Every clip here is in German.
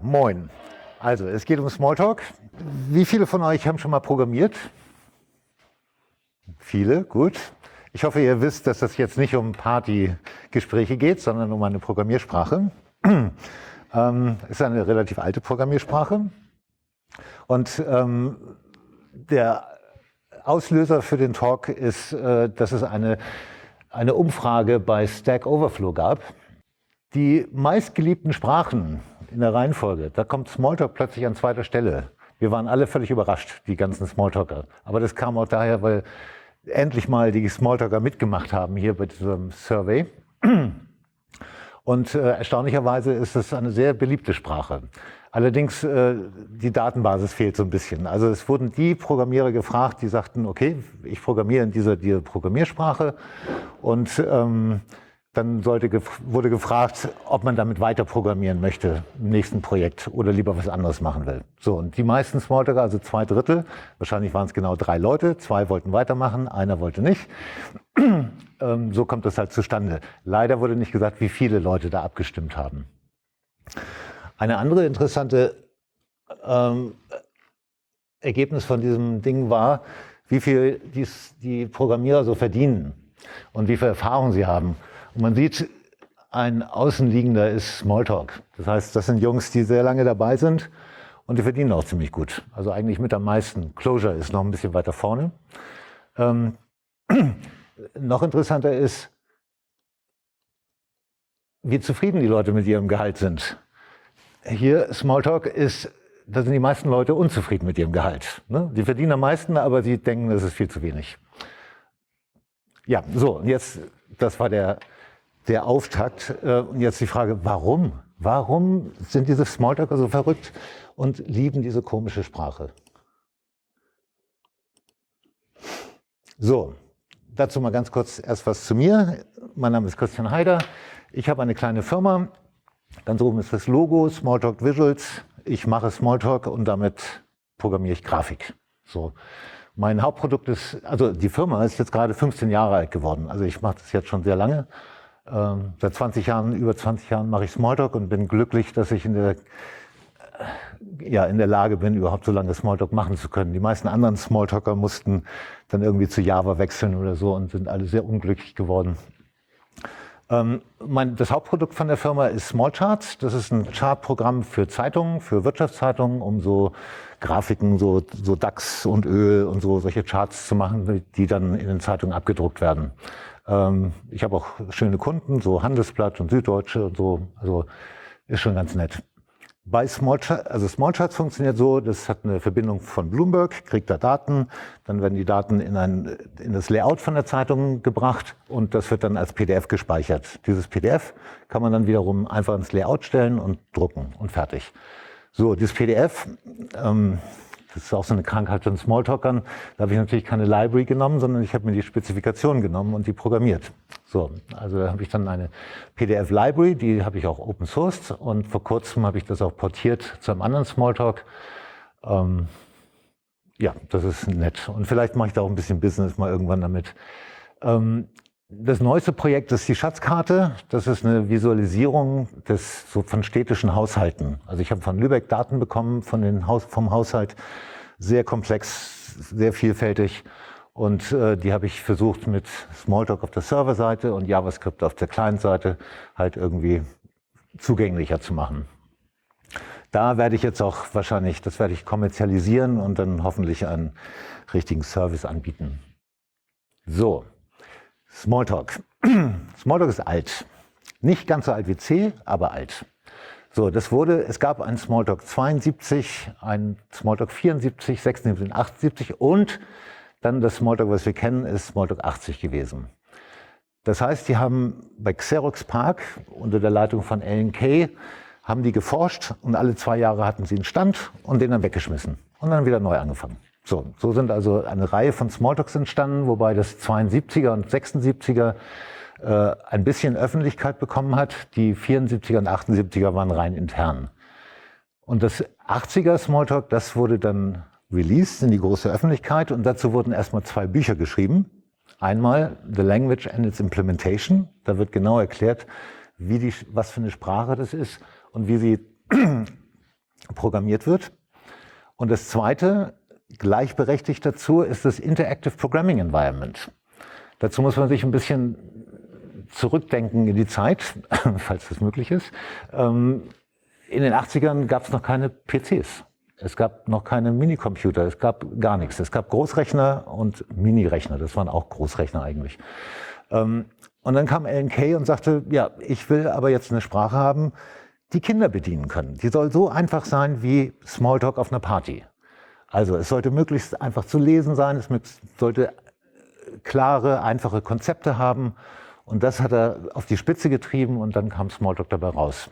moin. Also, es geht um Smalltalk. Wie viele von euch haben schon mal programmiert? Viele, gut. Ich hoffe, ihr wisst, dass das jetzt nicht um Partygespräche geht, sondern um eine Programmiersprache. Ist eine relativ alte Programmiersprache. Und der Auslöser für den Talk ist, dass es eine Umfrage bei Stack Overflow gab. Die meistgeliebten Sprachen in der Reihenfolge, da kommt Smalltalk plötzlich an zweiter Stelle. Wir waren alle völlig überrascht, die ganzen Smalltalker. Aber das kam auch daher, weil endlich mal die Smalltalker mitgemacht haben hier bei diesem Survey. Und erstaunlicherweise ist es eine sehr beliebte Sprache. Allerdings, die Datenbasis fehlt so ein bisschen. Also es wurden die Programmierer gefragt, die sagten, okay, ich programmiere in dieser Programmiersprache. Und dann wurde gefragt, ob man damit weiter programmieren möchte im nächsten Projekt oder lieber was anderes machen will. So, und die meisten Smalltalker, also 2/3, wahrscheinlich waren es genau 3 Leute, 2 wollten weitermachen, einer wollte nicht. So kommt das halt zustande. Leider wurde nicht gesagt, wie viele Leute da abgestimmt haben. Eine andere interessante Ergebnis von diesem Ding war, wie viel die Programmierer so verdienen und wie viel Erfahrung sie haben. Und man sieht, ein Außenliegender ist Smalltalk. Das heißt, das sind Jungs, die sehr lange dabei sind und die verdienen auch ziemlich gut. Also eigentlich mit am meisten. Clojure ist noch ein bisschen weiter vorne. Noch interessanter ist, wie zufrieden die Leute mit ihrem Gehalt sind. Hier Smalltalk ist, da sind die meisten Leute unzufrieden mit ihrem Gehalt. Ne? Die verdienen am meisten, aber sie denken, das ist viel zu wenig. Ja, so, und jetzt, das war der Auftakt. Und jetzt die Frage, warum? Warum sind diese Smalltalker so verrückt und lieben diese komische Sprache? So, dazu mal ganz kurz erst was zu mir. Mein Name ist Christian Haider. Ich habe eine kleine Firma. Ganz oben ist das Logo, Smalltalk Visuals. Ich mache Smalltalk und damit programmiere ich Grafik. So. Mein Hauptprodukt ist, also die Firma ist jetzt gerade 15 Jahre alt geworden. Also ich mache das jetzt schon sehr lange. Seit 20 Jahren, über 20 Jahren mache ich Smalltalk und bin glücklich, dass ich in der Lage bin, überhaupt so lange Smalltalk machen zu können. Die meisten anderen Smalltalker mussten dann irgendwie zu Java wechseln oder so und sind alle sehr unglücklich geworden. Das Hauptprodukt von der Firma ist Smallcharts. Das ist ein Chartprogramm für Zeitungen, für Wirtschaftszeitungen, um so Grafiken, so DAX und Öl und so solche Charts zu machen, die dann in den Zeitungen abgedruckt werden. Ich habe auch schöne Kunden, so Handelsblatt und Süddeutsche und so. Also ist schon ganz nett. Bei Smallcharts funktioniert so, das hat eine Verbindung von Bloomberg, kriegt da Daten, dann werden die Daten in das Layout von der Zeitung gebracht und das wird dann als PDF gespeichert. Dieses PDF kann man dann wiederum einfach ins Layout stellen und drucken und fertig. So, dieses PDF, das ist auch so eine Krankheit von Smalltalkern, da habe ich natürlich keine Library genommen, sondern ich habe mir die Spezifikation genommen und die programmiert. So, also da habe ich dann eine PDF-Library, die habe ich auch open sourced und vor kurzem habe ich das auch portiert zu einem anderen Smalltalk. Ja, das ist nett. Und vielleicht mache ich da auch ein bisschen Business mal irgendwann damit. Das neueste Projekt ist die Schatzkarte. Das ist eine Visualisierung von städtischen Haushalten. Also ich habe von Lübeck Daten bekommen vom Haushalt. Sehr komplex, sehr vielfältig. Und die habe ich versucht mit Smalltalk auf der Serverseite und JavaScript auf der Client-Seite halt irgendwie zugänglicher zu machen. Da werde ich jetzt auch wahrscheinlich, das werde ich kommerzialisieren und dann hoffentlich einen richtigen Service anbieten. So, Smalltalk. Smalltalk ist alt. Nicht ganz so alt wie C, aber alt. So, es gab einen Smalltalk 72, einen Smalltalk 74, 76, 78 und dann das Smalltalk, was wir kennen, ist Smalltalk 80 gewesen. Das heißt, die haben bei Xerox PARC unter der Leitung von Alan Kay haben die geforscht und alle 2 Jahre hatten sie einen Stand und den dann weggeschmissen und dann wieder neu angefangen. So sind also eine Reihe von Smalltalks entstanden, wobei das 72er und 76er ein bisschen Öffentlichkeit bekommen hat. Die 74er und 78er waren rein intern. Und das 80er Smalltalk, das wurde dann released in die große Öffentlichkeit und dazu wurden erstmal 2 Bücher geschrieben. Einmal The Language and its Implementation. Da wird genau erklärt, was für eine Sprache das ist und wie sie programmiert wird. Und das zweite, gleichberechtigt dazu, ist das Interactive Programming Environment. Dazu muss man sich ein bisschen zurückdenken in die Zeit, falls das möglich ist. In den 80ern gab es noch keine PCs. Es gab noch keine Minicomputer, es gab gar nichts. Es gab Großrechner und Minirechner, das waren auch Großrechner eigentlich. Und dann kam Alan Kay und sagte, ja, ich will aber jetzt eine Sprache haben, die Kinder bedienen können. Die soll so einfach sein wie Smalltalk auf einer Party. Also es sollte möglichst einfach zu lesen sein, es sollte klare, einfache Konzepte haben. Und das hat er auf die Spitze getrieben und dann kam Smalltalk dabei raus.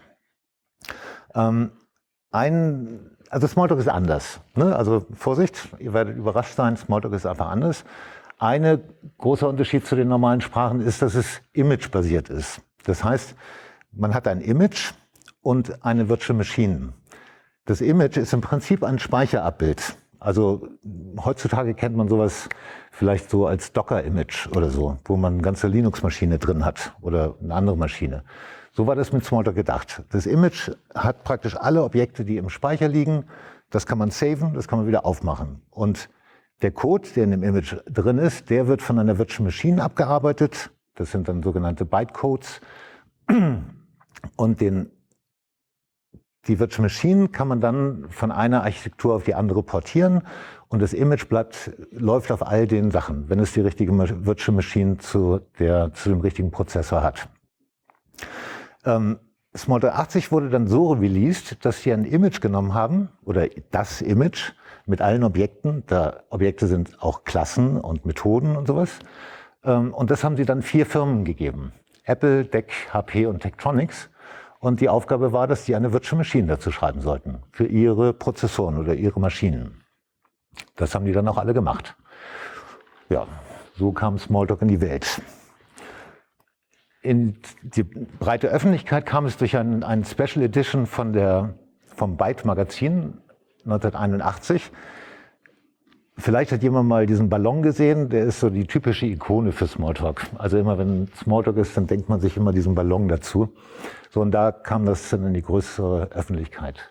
Also Smalltalk ist anders. Ne? Also Vorsicht, ihr werdet überrascht sein, Smalltalk ist einfach anders. Ein großer Unterschied zu den normalen Sprachen ist, dass es imagebasiert ist. Das heißt, man hat ein Image und eine Virtual Machine. Das Image ist im Prinzip ein Speicherabbild. Also heutzutage kennt man sowas vielleicht so als Docker-Image oder so, wo man eine ganze Linux-Maschine drin hat oder eine andere Maschine. So war das mit Smalltalk gedacht. Das Image hat praktisch alle Objekte, die im Speicher liegen. Das kann man saven, das kann man wieder aufmachen. Und der Code, der in dem Image drin ist, der wird von einer Virtual Machine abgearbeitet. Das sind dann sogenannte Bytecodes. Und die Virtual Machine kann man dann von einer Architektur auf die andere portieren und das Image läuft auf all den Sachen, wenn es die richtige Virtual Machine zu dem richtigen Prozessor hat. Smalltalk 80 wurde dann so released, dass sie ein Image genommen haben, oder das Image mit allen Objekten. Objekte sind auch Klassen und Methoden und sowas. Und das haben sie dann 4 Firmen gegeben. Apple, DEC, HP und Tektronix. Und die Aufgabe war, dass die eine Virtual Machine dazu schreiben sollten, für ihre Prozessoren oder ihre Maschinen. Das haben die dann auch alle gemacht. Ja, so kam Smalltalk in die Welt. In die breite Öffentlichkeit kam es durch ein Special Edition vom Byte Magazin 1981. Vielleicht hat jemand mal diesen Ballon gesehen, der ist so die typische Ikone für Smalltalk. Also immer wenn Smalltalk ist, dann denkt man sich immer diesen Ballon dazu. So, und da kam das dann in die größere Öffentlichkeit.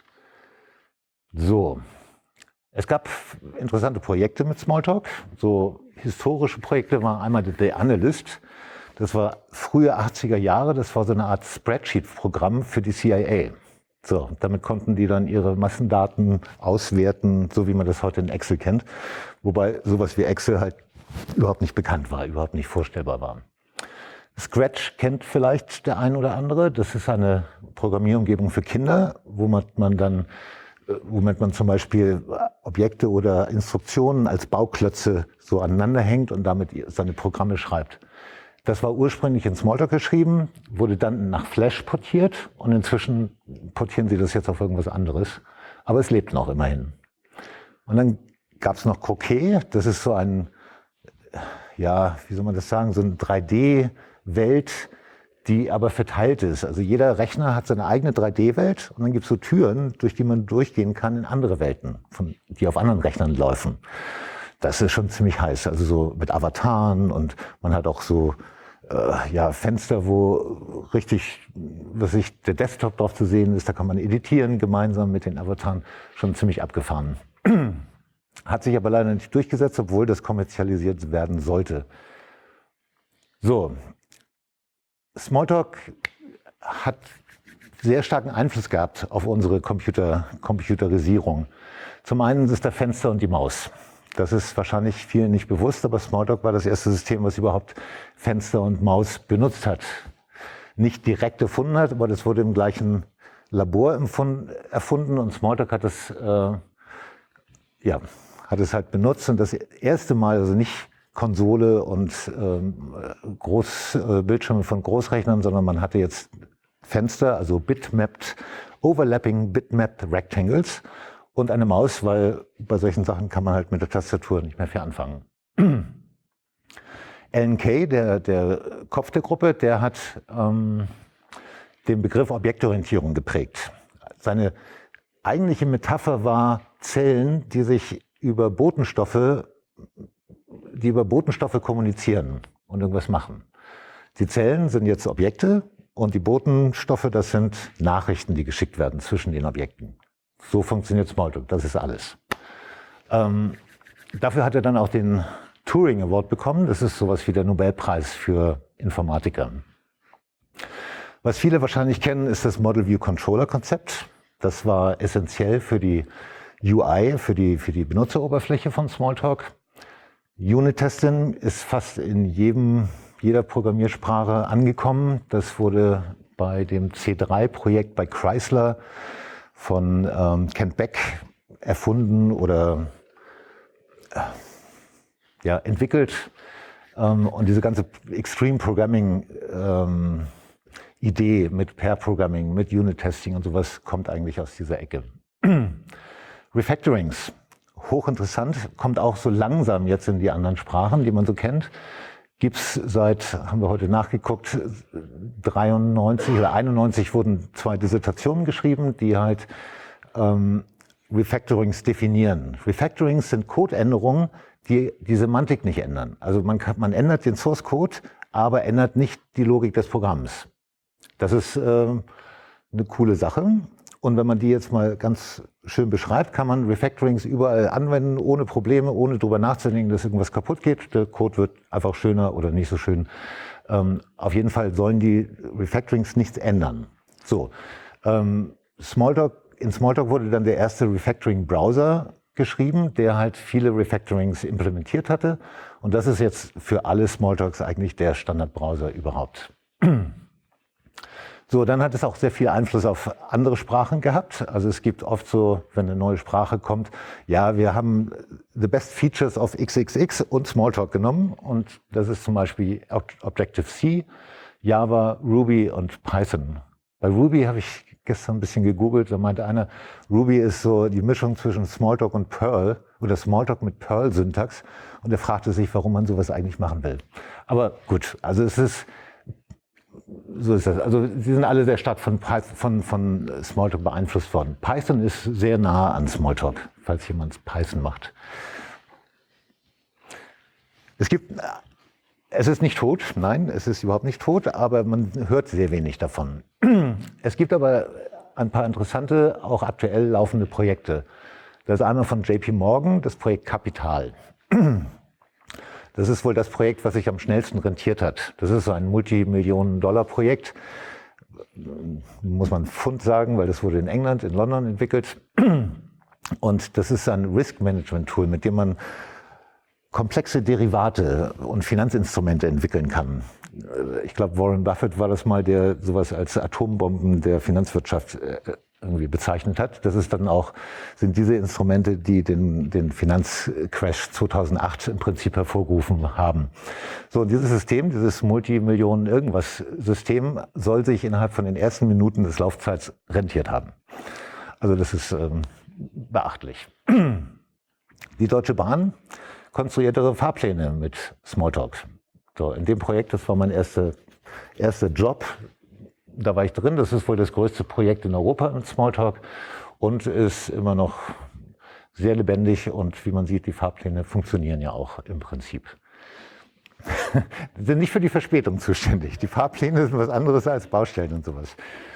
So, es gab interessante Projekte mit Smalltalk. So historische Projekte waren einmal The Analyst. Das war frühe 80er Jahre, das war so eine Art Spreadsheet-Programm für die CIA. So, damit konnten die dann ihre Massendaten auswerten, so wie man das heute in Excel kennt. Wobei sowas wie Excel halt überhaupt nicht bekannt war, überhaupt nicht vorstellbar war. Scratch kennt vielleicht der ein oder andere. Das ist eine Programmierumgebung für Kinder, womit man zum Beispiel Objekte oder Instruktionen als Bauklötze so aneinander hängt und damit seine Programme schreibt. Das war ursprünglich in Smalltalk geschrieben, wurde dann nach Flash portiert und inzwischen portieren sie das jetzt auf irgendwas anderes. Aber es lebt noch immerhin. Und dann gab es noch Croquet, das ist so ein, ja, wie soll man das sagen, so eine 3D-Welt, die aber verteilt ist. Also jeder Rechner hat seine eigene 3D-Welt und dann gibt es so Türen, durch die man durchgehen kann in andere Welten, die auf anderen Rechnern laufen. Das ist schon ziemlich heiß, also so mit Avataren und man hat auch so Fenster, wo richtig, der Desktop drauf zu sehen ist, da kann man editieren gemeinsam mit den Avataren, schon ziemlich abgefahren. Hat sich aber leider nicht durchgesetzt, obwohl das kommerzialisiert werden sollte. So, Smalltalk hat sehr starken Einfluss gehabt auf unsere Computerisierung. Zum einen ist der Fenster und die Maus. Das ist wahrscheinlich vielen nicht bewusst, aber Smalltalk war das erste System, was überhaupt Fenster und Maus benutzt hat. Nicht direkt erfunden hat, aber das wurde im gleichen Labor erfunden und Smalltalk hat es halt benutzt. Und das erste Mal, also nicht Konsole und Bildschirme von Großrechnern, sondern man hatte jetzt Fenster, also bitmapped, overlapping bitmapped rectangles. Und eine Maus, weil bei solchen Sachen kann man halt mit der Tastatur nicht mehr viel anfangen. Alan Kay, der Kopf der Gruppe, der hat den Begriff Objektorientierung geprägt. Seine eigentliche Metapher war Zellen, die über Botenstoffe kommunizieren und irgendwas machen. Die Zellen sind jetzt Objekte und die Botenstoffe, das sind Nachrichten, die geschickt werden zwischen den Objekten. So funktioniert Smalltalk, das ist alles. Dafür hat er dann auch den Turing Award bekommen. Das ist sowas wie der Nobelpreis für Informatiker. Was viele wahrscheinlich kennen, ist das Model View Controller Konzept. Das war essentiell für die UI, für die Benutzeroberfläche von Smalltalk. Unit-Testing ist fast in jeder Programmiersprache angekommen. Das wurde bei dem C3-Projekt bei Chrysler von Kent Beck erfunden oder entwickelt. Und diese ganze Extreme Programming Idee mit Pair Programming, mit Unit Testing und sowas kommt eigentlich aus dieser Ecke. Refactorings, hochinteressant, kommt auch so langsam jetzt in die anderen Sprachen, die man so kennt. Gibt's seit, haben wir heute nachgeguckt, 93 oder 91 wurden 2 Dissertationen geschrieben, die halt Refactorings definieren. Refactorings sind Codeänderungen, die die Semantik nicht ändern. Also man ändert den Source Code, aber ändert nicht die Logik des Programms. Das ist eine coole Sache. Und wenn man die jetzt mal ganz schön beschreibt, kann man Refactorings überall anwenden, ohne Probleme, ohne drüber nachzudenken, dass irgendwas kaputt geht. Der Code wird einfach schöner oder nicht so schön. Auf jeden Fall sollen die Refactorings nichts ändern. So, in Smalltalk wurde dann der erste Refactoring-Browser geschrieben, der halt viele Refactorings implementiert hatte. Und das ist jetzt für alle Smalltalks eigentlich der Standardbrowser überhaupt. So, dann hat es auch sehr viel Einfluss auf andere Sprachen gehabt. Also es gibt oft so, wenn eine neue Sprache kommt, ja, wir haben the best features of XXX und Smalltalk genommen. Und das ist zum Beispiel Objective-C, Java, Ruby und Python. Bei Ruby habe ich gestern ein bisschen gegoogelt, da meinte einer, Ruby ist so die Mischung zwischen Smalltalk und Perl oder Smalltalk mit Perl-Syntax. Und er fragte sich, warum man sowas eigentlich machen will. Aber gut, also so ist das. Also sie sind alle sehr stark von Smalltalk beeinflusst worden. Python ist sehr nah an Smalltalk, falls jemand Python macht. Es ist nicht tot, nein, es ist überhaupt nicht tot, aber man hört sehr wenig davon. Es gibt aber ein paar interessante, auch aktuell laufende Projekte. Das ist einmal von JP Morgan, das Projekt Kapital. Das ist wohl das Projekt, was sich am schnellsten rentiert hat. Das ist so ein Multimillionen-Dollar-Projekt. Muss man Pfund sagen, weil das wurde in England, in London entwickelt. Und das ist ein Risk-Management-Tool, mit dem man komplexe Derivate und Finanzinstrumente entwickeln kann. Ich glaube, Warren Buffett war das mal, der sowas als Atombomben der Finanzwirtschaft irgendwie bezeichnet hat. Das ist dann auch, sind diese Instrumente, die den Finanzcrash 2008 im Prinzip hervorgerufen haben. So, und dieses System, dieses Multimillionen-Irgendwas-System soll sich innerhalb von den ersten Minuten des Laufzeits rentiert haben. Also das ist beachtlich. Die Deutsche Bahn konstruiert ihre Fahrpläne mit Smalltalk. So, in dem Projekt, das war mein erster Job. Da war ich drin, das ist wohl das größte Projekt in Europa mit Smalltalk und ist immer noch sehr lebendig und wie man sieht, die Fahrpläne funktionieren ja auch im Prinzip. Die sind nicht für die Verspätung zuständig. Die Fahrpläne sind was anderes als Baustellen und sowas.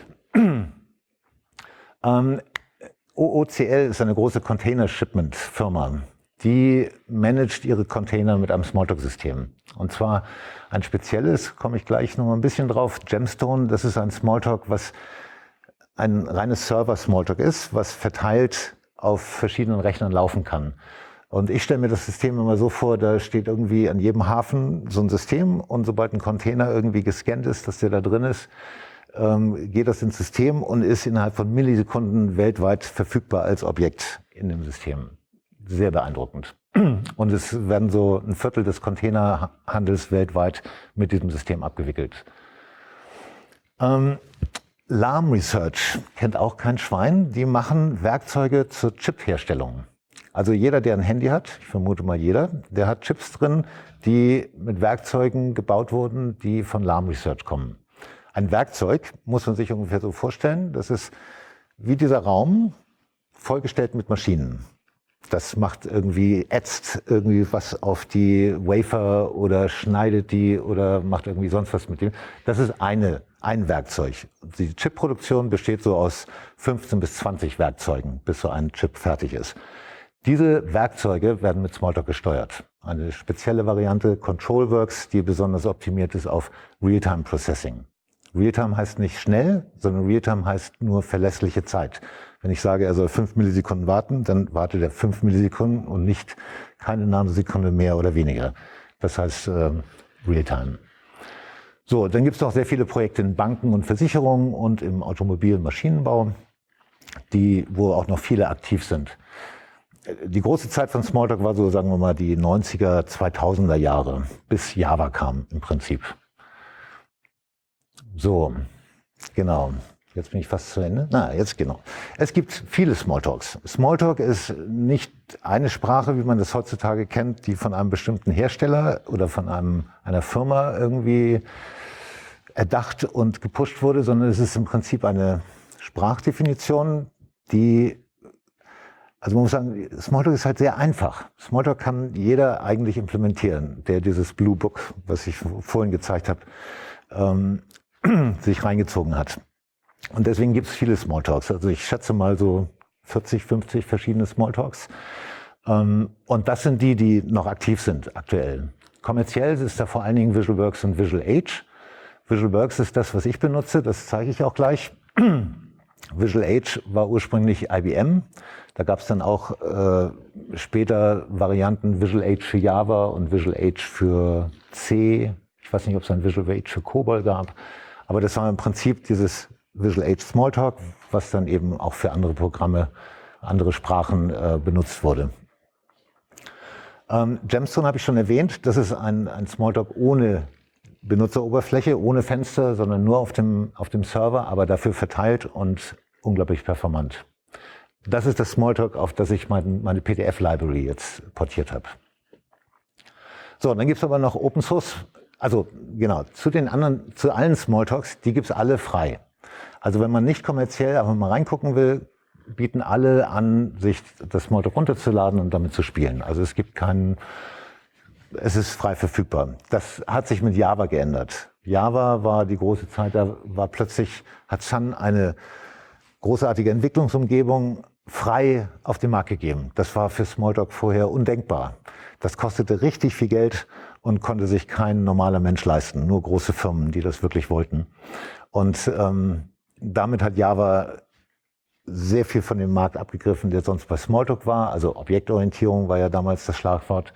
OOCL ist eine große Container-Shipment-Firma. Die managt ihre Container mit einem Smalltalk-System. Und zwar ein spezielles, komme ich gleich noch mal ein bisschen drauf, Gemstone. Das ist ein Smalltalk, was ein reines Server-Smalltalk ist, was verteilt auf verschiedenen Rechnern laufen kann. Und ich stelle mir das System immer so vor, da steht irgendwie an jedem Hafen so ein System und sobald ein Container irgendwie gescannt ist, dass der da drin ist, geht das ins System und ist innerhalb von Millisekunden weltweit verfügbar als Objekt in dem System. Sehr beeindruckend. Und es werden so 1/4 des Containerhandels weltweit mit diesem System abgewickelt. Lam Research kennt auch kein Schwein. Die machen Werkzeuge zur Chip-Herstellung. Also jeder, der ein Handy hat, ich vermute mal jeder, der hat Chips drin, die mit Werkzeugen gebaut wurden, die von Lam Research kommen. Ein Werkzeug muss man sich ungefähr so vorstellen, das ist wie dieser Raum vollgestellt mit Maschinen. Das macht ätzt irgendwie was auf die Wafer oder schneidet die oder macht irgendwie sonst was mit dem. Das ist eine ein Werkzeug. Die Chipproduktion besteht so aus 15 bis 20 Werkzeugen, bis so ein Chip fertig ist. Diese Werkzeuge werden mit Smalltalk gesteuert. Eine spezielle Variante, ControlWorks, die besonders optimiert ist auf Realtime Processing. Realtime heißt nicht schnell, sondern Realtime heißt nur verlässliche Zeit. Wenn ich sage, er soll 5 Millisekunden warten, dann wartet er 5 Millisekunden und nicht keine Nanosekunde mehr oder weniger. Das heißt Realtime. So, dann gibt es noch sehr viele Projekte in Banken und Versicherungen und im Automobil- und Maschinenbau, wo auch noch viele aktiv sind. Die große Zeit von Smalltalk war so, sagen wir mal, die 90er, 2000er Jahre, bis Java kam im Prinzip. So, genau. Jetzt bin ich fast zu Ende. Jetzt genau. Es gibt viele Smalltalks. Smalltalk ist nicht eine Sprache, wie man das heutzutage kennt, die von einem bestimmten Hersteller oder von einer Firma irgendwie erdacht und gepusht wurde, sondern es ist im Prinzip eine Sprachdefinition, also man muss sagen, Smalltalk ist halt sehr einfach. Smalltalk kann jeder eigentlich implementieren, der dieses Blue Book, was ich vorhin gezeigt habe, sich reingezogen hat. Und deswegen gibt es viele Smalltalks. Also ich schätze mal so 40, 50 verschiedene Smalltalks. Und das sind die noch aktiv sind aktuell. Kommerziell ist da vor allen Dingen VisualWorks und Visual Age. VisualWorks ist das, was ich benutze, das zeige ich auch gleich. Visual Age war ursprünglich IBM. Da gab es dann auch später Varianten Visual Age für Java und Visual Age für C. Ich weiß nicht, ob es ein Visual Age für COBOL gab. Aber das war im Prinzip dieses Visual Age Smalltalk, was dann eben auch für andere Programme, andere Sprachen benutzt wurde. Gemstone habe ich schon erwähnt. Das ist ein Smalltalk ohne Benutzeroberfläche, ohne Fenster, sondern nur auf dem Server, aber dafür verteilt und unglaublich performant. Das ist das Smalltalk, auf das ich meine PDF-Library jetzt portiert habe. So, dann gibt es aber noch Open Source. Also genau, zu allen Smalltalks, die gibt es alle frei. Also wenn man nicht kommerziell einfach mal reingucken will, bieten alle an, sich das Smalltalk runterzuladen und damit zu spielen. Also es ist frei verfügbar. Das hat sich mit Java geändert. Java war die große Zeit, hat Sun eine großartige Entwicklungsumgebung frei auf den Markt gegeben. Das war für Smalltalk vorher undenkbar. Das kostete richtig viel Geld und konnte sich kein normaler Mensch leisten. Nur große Firmen, die das wirklich wollten. Und damit hat Java sehr viel von dem Markt abgegriffen, der sonst bei Smalltalk war. Also Objektorientierung war ja damals das Schlagwort.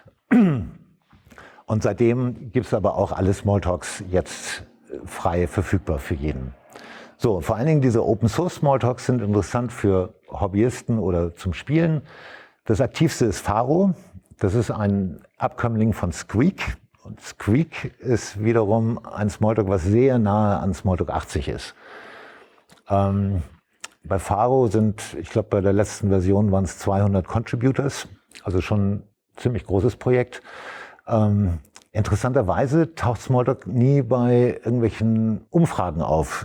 Und seitdem gibt es aber auch alle Smalltalks jetzt frei verfügbar für jeden. So, vor allen Dingen diese Open Source Smalltalks sind interessant für Hobbyisten oder zum Spielen. Das aktivste ist Faro. Das ist ein Abkömmling von Squeak. Und Squeak ist wiederum ein Smalltalk, was sehr nahe an Smalltalk 80 ist. Bei Faro ich glaube, bei der letzten Version waren es 200 Contributors, also schon ein ziemlich großes Projekt. Interessanterweise taucht Smalltalk nie bei irgendwelchen Umfragen auf,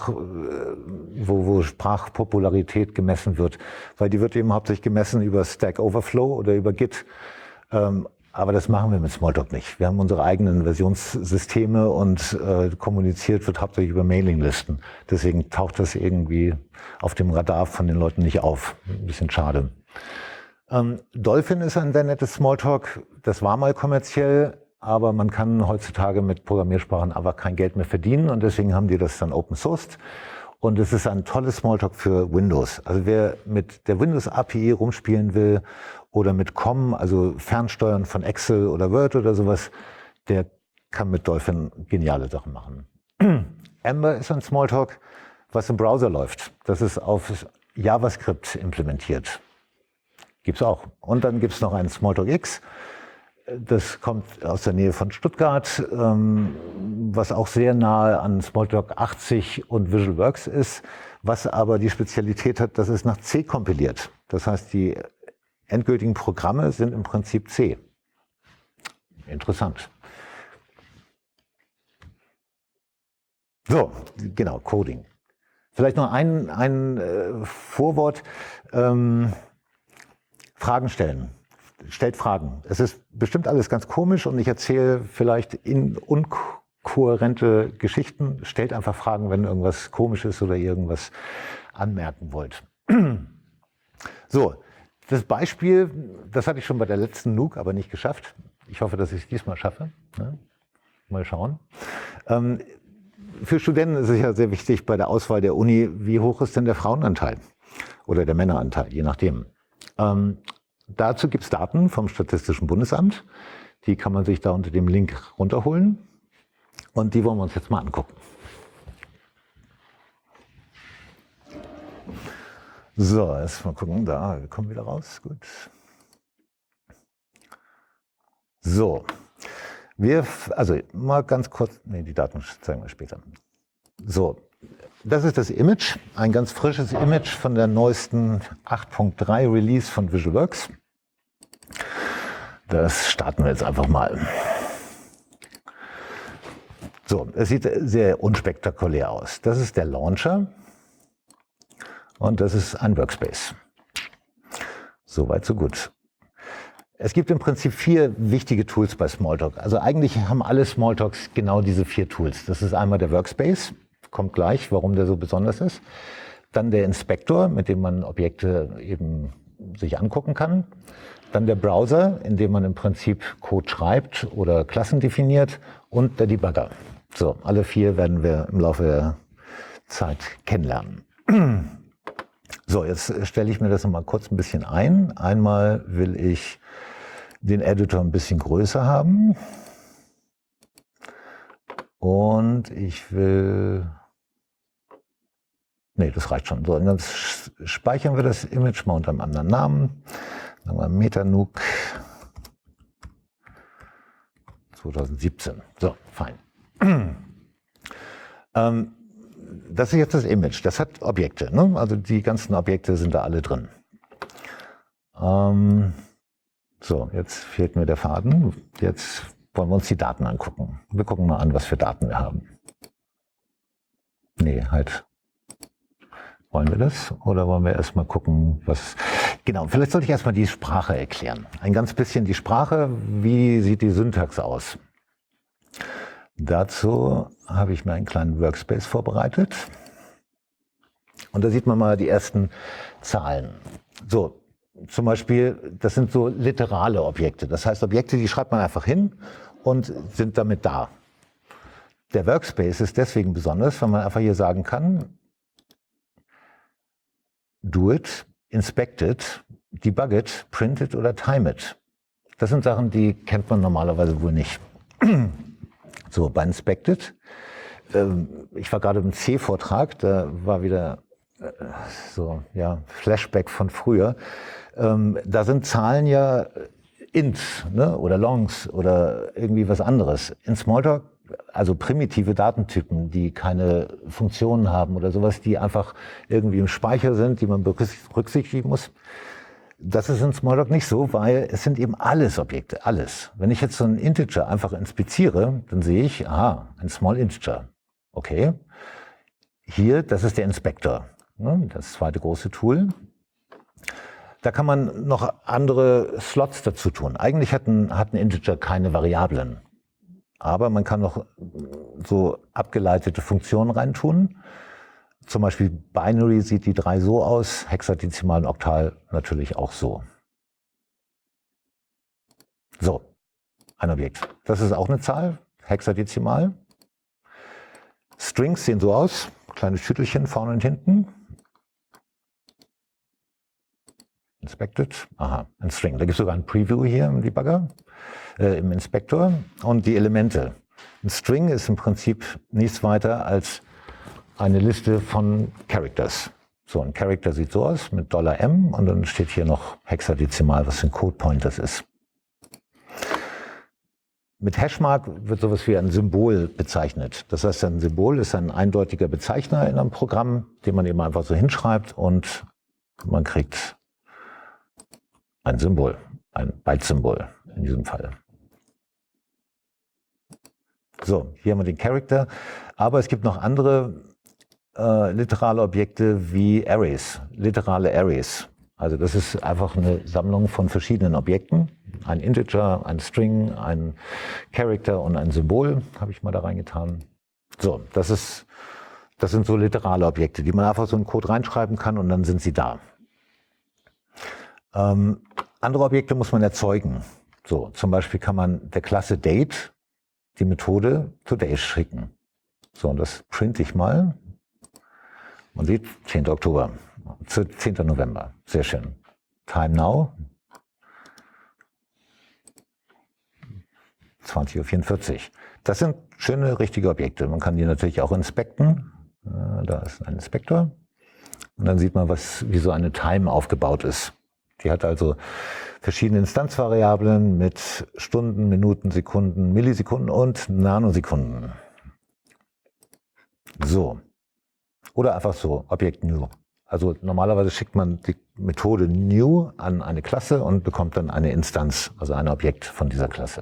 wo Sprachpopularität gemessen wird, weil die wird eben hauptsächlich gemessen über Stack Overflow oder über Git. Aber das machen wir mit Smalltalk nicht. Wir haben unsere eigenen Versionssysteme und kommuniziert wird hauptsächlich über Mailinglisten. Deswegen taucht das irgendwie auf dem Radar von den Leuten nicht auf. Ein bisschen schade. Dolphin ist ein sehr nettes Smalltalk. Das war mal kommerziell, aber man kann heutzutage mit Programmiersprachen einfach kein Geld mehr verdienen und deswegen haben die das dann open sourced. Und es ist ein tolles Smalltalk für Windows. Also wer mit der Windows API rumspielen will oder mit COM, also Fernsteuern von Excel oder Word oder sowas, der kann mit Dolphin geniale Sachen machen. Ember ist ein Smalltalk, was im Browser läuft. Das ist auf JavaScript implementiert. Gibt's auch. Und dann gibt's noch einen Smalltalk X. Das kommt aus der Nähe von Stuttgart, was auch sehr nahe an Smalltalk 80 und VisualWorks ist, was aber die Spezialität hat, dass es nach C kompiliert. Das heißt, die endgültigen Programme sind im Prinzip C. Interessant. So, genau, Coding. Vielleicht noch ein Vorwort. Fragen stellen. Stellt Fragen. Es ist bestimmt alles ganz komisch und ich erzähle vielleicht kohärente Geschichten. Stellt einfach Fragen, wenn irgendwas komisch ist oder ihr irgendwas anmerken wollt. So, das Beispiel, das hatte ich schon bei der letzten Nuke, aber nicht geschafft. Ich hoffe, dass ich es diesmal schaffe. Ne? Mal schauen. Für Studenten ist es ja sehr wichtig bei der Auswahl der Uni, wie hoch ist denn der Frauenanteil oder der Männeranteil, je nachdem. Dazu gibt es Daten vom Statistischen Bundesamt. Die kann man sich da unter dem Link runterholen. Und die wollen wir uns jetzt mal angucken. So, erst mal gucken, da, wir kommen wieder raus, gut. So, also mal ganz kurz, nee, die Daten zeigen wir später. So, das ist das Image, ein ganz frisches Image von der neuesten 8.3 Release von Visualworks. Das starten wir jetzt einfach mal. So, es sieht sehr unspektakulär aus. Das ist der Launcher. Und das ist ein Workspace. Soweit, so gut. Es gibt im Prinzip 4 wichtige Tools bei Smalltalk. Also eigentlich haben alle Smalltalks genau diese 4 Tools. Das ist einmal der Workspace, kommt gleich, warum der so besonders ist. Dann der Inspektor, mit dem man Objekte eben sich angucken kann. Dann der Browser, in dem man im Prinzip Code schreibt oder Klassen definiert. Und der Debugger. So, alle 4 werden wir im Laufe der Zeit kennenlernen. So, jetzt stelle ich mir das nochmal kurz ein bisschen ein. Einmal will ich den Editor ein bisschen größer haben. Und ich will... Nee, das reicht schon. So, und dann speichern wir das Image mal unter einem anderen Namen. Sagen wir Metanuke 2017. So, fein. Das ist jetzt das Image. Das hat Objekte. Ne? Also die ganzen Objekte sind da alle drin. So, jetzt fehlt mir der Faden. Jetzt wollen wir uns die Daten angucken. Wir gucken mal an, was für Daten wir haben. Nee, halt. Wollen wir das? Oder wollen wir erstmal gucken, was... Genau, vielleicht sollte ich erstmal die Sprache erklären. Ein ganz bisschen die Sprache. Wie sieht die Syntax aus? Dazu habe ich mir einen kleinen Workspace vorbereitet. Und da sieht man mal die ersten Zahlen. So, zum Beispiel, das sind so literale Objekte. Das heißt, Objekte, die schreibt man einfach hin und sind damit da. Der Workspace ist deswegen besonders, weil man einfach hier sagen kann, do it, inspect it, debug it, print it oder time it. Das sind Sachen, die kennt man normalerweise wohl nicht. So, bei Inspected, ich war gerade im C-Vortrag, da war wieder so, ja, Flashback von früher. Da sind Zahlen ja int, ne, oder longs oder irgendwie was anderes. In Smalltalk, also primitive Datentypen, die keine Funktionen haben oder sowas, die einfach irgendwie im Speicher sind, die man berücksichtigen muss. Das ist in Smalltalk nicht so, weil es sind eben alles Objekte, alles. Wenn ich jetzt so einen Integer einfach inspiziere, dann sehe ich, aha, ein Small Integer. Okay. Hier, das ist der Inspektor, ne, das zweite große Tool. Da kann man noch andere Slots dazu tun. Eigentlich hat ein Integer keine Variablen. Aber man kann noch so abgeleitete Funktionen reintun. Zum Beispiel Binary sieht die 3 so aus, Hexadezimal und Oktal natürlich auch so. So, ein Objekt. Das ist auch eine Zahl, Hexadezimal. Strings sehen so aus, kleine Schüttelchen vorne und hinten. Inspected, aha, ein String. Da gibt es sogar ein Preview hier im Debugger, im Inspektor. Und die Elemente. Ein String ist im Prinzip nichts weiter als eine Liste von Characters. So, ein Character sieht so aus mit $M und dann steht hier noch Hexadezimal, was ein Code Pointers ist. Mit Hashmark wird sowas wie ein Symbol bezeichnet. Das heißt, ein Symbol ist ein eindeutiger Bezeichner in einem Programm, den man eben einfach so hinschreibt und man kriegt ein Symbol, ein Byte-Symbol in diesem Fall. So, hier haben wir den Character, aber es gibt noch andere literale Objekte wie Arrays, literale Arrays. Also das ist einfach eine Sammlung von verschiedenen Objekten, Ein Integer, ein String, ein Character und ein Symbol habe ich mal da reingetan. So, das sind so literale Objekte, die man einfach so in Code reinschreiben kann und dann sind sie da. Andere Objekte muss man erzeugen. So, zum Beispiel kann man der Klasse Date die Methode today schicken. So, und das printe ich mal. Man sieht 10. Oktober, 10. November. Sehr schön. Time now. 20:44 Uhr. Das sind schöne, richtige Objekte. Man kann die natürlich auch inspekten. Da ist ein Inspektor. Und dann sieht man, wie so eine Time aufgebaut ist. Die hat also verschiedene Instanzvariablen mit Stunden, Minuten, Sekunden, Millisekunden und Nanosekunden. So. Oder einfach so, Objekt New. Also normalerweise schickt man die Methode New an eine Klasse und bekommt dann eine Instanz, also ein Objekt von dieser Klasse.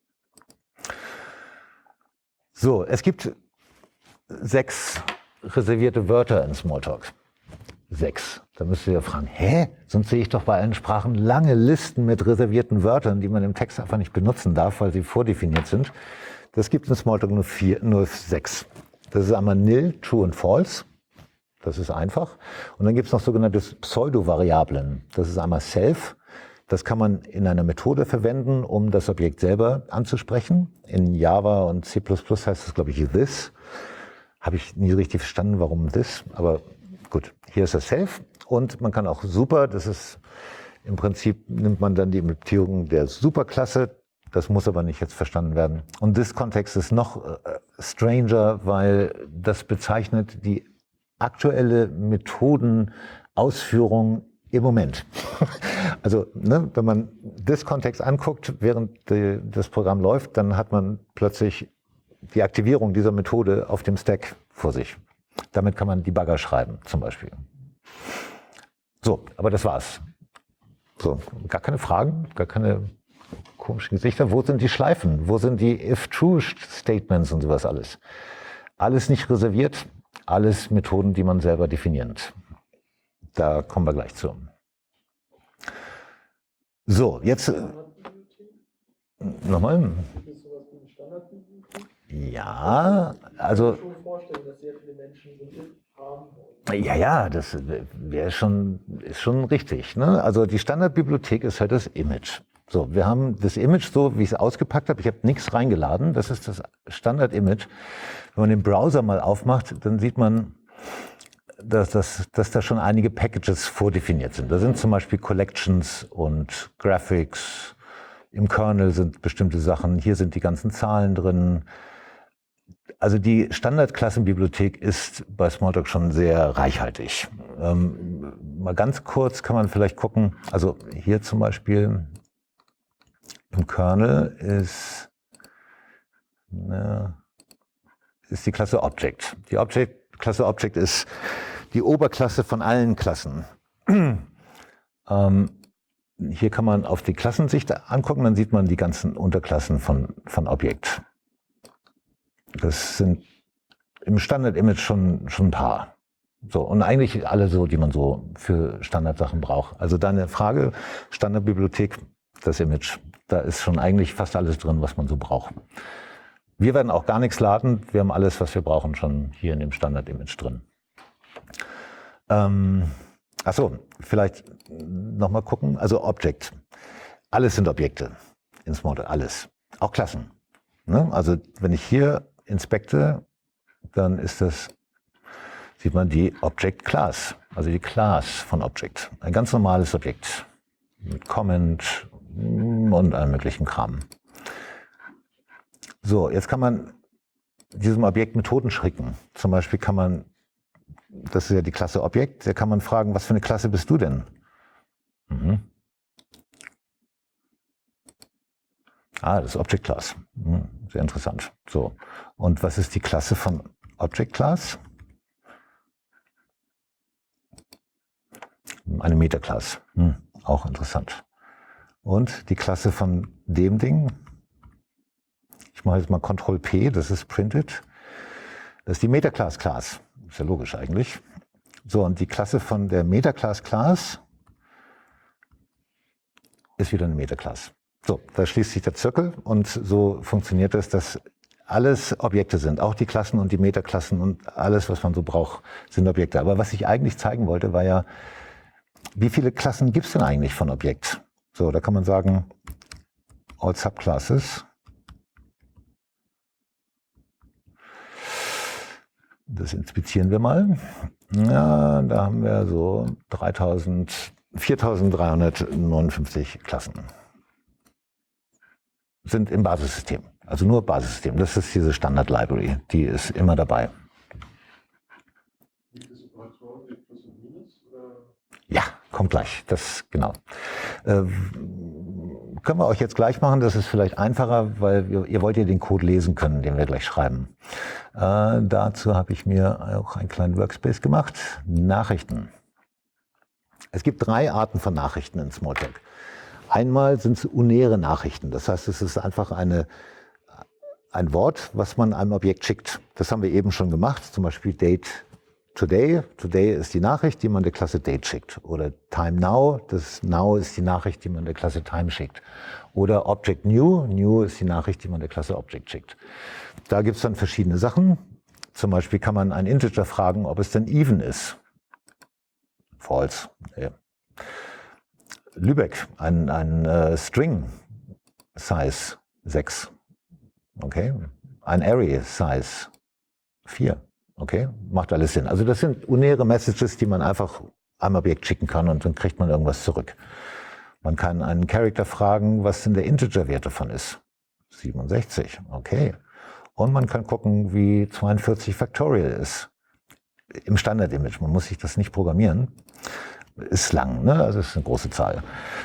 So, es gibt 6 reservierte Wörter in Smalltalk. 6. Da müsst ihr ja fragen, sonst sehe ich doch bei allen Sprachen lange Listen mit reservierten Wörtern, die man im Text einfach nicht benutzen darf, weil sie vordefiniert sind. Das gibt es in Smalltalk nur 6. Das ist einmal nil, true und false. Das ist einfach. Und dann gibt es noch sogenannte Pseudo-Variablen. Das ist einmal self. Das kann man in einer Methode verwenden, um das Objekt selber anzusprechen. In Java und C++ heißt das, glaube ich, this. Habe ich nie richtig verstanden, warum this, aber gut, hier ist das self. Und man kann auch super, das ist im Prinzip, nimmt man dann die Implementierung der Superklasse. Das muss aber nicht jetzt verstanden werden. Und this Kontext ist noch stranger, weil das bezeichnet die aktuelle Methodenausführung im Moment. Also wenn man this Kontext anguckt, während das Programm läuft, dann hat man plötzlich die Aktivierung dieser Methode auf dem Stack vor sich. Damit kann man Debugger schreiben, zum Beispiel. So, aber das war's. So, gar keine Fragen, gar keine komischen Gesichter. Wo sind die Schleifen? Wo sind die if-true-Statements und sowas alles? Alles nicht reserviert, alles Methoden, die man selber definiert. Da kommen wir gleich zu. So, jetzt nochmal. Ja, also Ich kann mir schon vorstellen, dass sehr viele Menschen so haben. ja, das ist schon richtig. Ne? Also die Standardbibliothek ist halt das Image. So, wir haben das Image so, wie ich es ausgepackt habe. Ich habe nichts reingeladen. Das ist das Standard-Image. Wenn man den Browser mal aufmacht, dann sieht man, dass da schon einige Packages vordefiniert sind. Da sind zum Beispiel Collections und Graphics. Im Kernel sind bestimmte Sachen. Hier sind die ganzen Zahlen drin. Also die Standardklassenbibliothek ist bei Smalltalk schon sehr reichhaltig. Mal ganz kurz kann man vielleicht gucken. Also hier zum Beispiel im Kernel ist die Klasse Object. Die Klasse Object ist die Oberklasse von allen Klassen. Hier kann man auf die Klassensicht angucken, dann sieht man die ganzen Unterklassen von Object. Das sind im Standard-Image schon ein paar. So, und eigentlich alle so, die man so für Standardsachen braucht. Also deine Frage, Standardbibliothek, das Image, da ist schon eigentlich fast alles drin, was man so braucht. Wir werden auch gar nichts laden. Wir haben alles, was wir brauchen, schon hier in dem Standard-Image drin. Achso, vielleicht nochmal gucken. Also Object. Alles sind Objekte in Smalltalk, alles. Auch Klassen. Ne? Also wenn ich hier inspekte, dann sieht man die Object Class. Also die Class von Object. Ein ganz normales Objekt. Mit Comment und allem möglichen Kram. So, jetzt kann man diesem Objekt Methoden schicken. Zum Beispiel kann man, das ist ja die Klasse Objekt, da kann man fragen, was für eine Klasse bist du denn? Ah, das ist Object Class. Sehr interessant. So. Und was ist die Klasse von Object Class? Eine Meta-Class. Auch interessant. Und die Klasse von dem Ding? Ich mache jetzt mal Ctrl-P, das ist printed. Das ist die Meta-Class-Class. Ist ja logisch eigentlich. So, und die Klasse von der Meta-Class-Class ist wieder eine Meta-Class. So, da schließt sich der Zirkel und so funktioniert es, dass alles Objekte sind, auch die Klassen und die Metaklassen und alles, was man so braucht, sind Objekte. Aber was ich eigentlich zeigen wollte, war ja, wie viele Klassen gibt es denn eigentlich von Objekt? So, da kann man sagen, all subclasses. Das inspizieren wir mal. Ja, da haben wir so 4.359 Klassen. Sind im Basissystem. Also nur Basissystem. Das ist diese Standard-Library. Die ist immer dabei. Gibt es Operatoren wie Plus und Minus? Oder? Ja, kommt gleich. Das, genau. Können wir euch jetzt gleich machen. Das ist vielleicht einfacher, weil ihr wollt ja den Code lesen können, den wir gleich schreiben. Dazu habe ich mir auch einen kleinen Workspace gemacht. Nachrichten. Es gibt 3 Arten von Nachrichten in Smalltalk. Einmal sind es unäre Nachrichten. Das heißt, es ist einfach ein Wort, was man einem Objekt schickt. Das haben wir eben schon gemacht. Zum Beispiel Date Today. Today ist die Nachricht, die man der Klasse Date schickt. Oder Time Now. Das Now ist die Nachricht, die man der Klasse Time schickt. Oder Object New. New ist die Nachricht, die man der Klasse Object schickt. Da gibt es dann verschiedene Sachen. Zum Beispiel kann man ein Integer fragen, ob es denn even ist. False. Ja. Lübeck, ein String Size 6. Okay. Ein Array Size 4. Okay. Macht alles Sinn. Also das sind unäre Messages, die man einfach einem Objekt schicken kann und dann kriegt man irgendwas zurück. Man kann einen Character fragen, was denn der Integer-Wert davon ist. 67. Okay. Und man kann gucken, wie 42 Factorial ist. Im Standard-Image. Man muss sich das nicht programmieren. Ist lang, ne? Also ist eine große Zahl.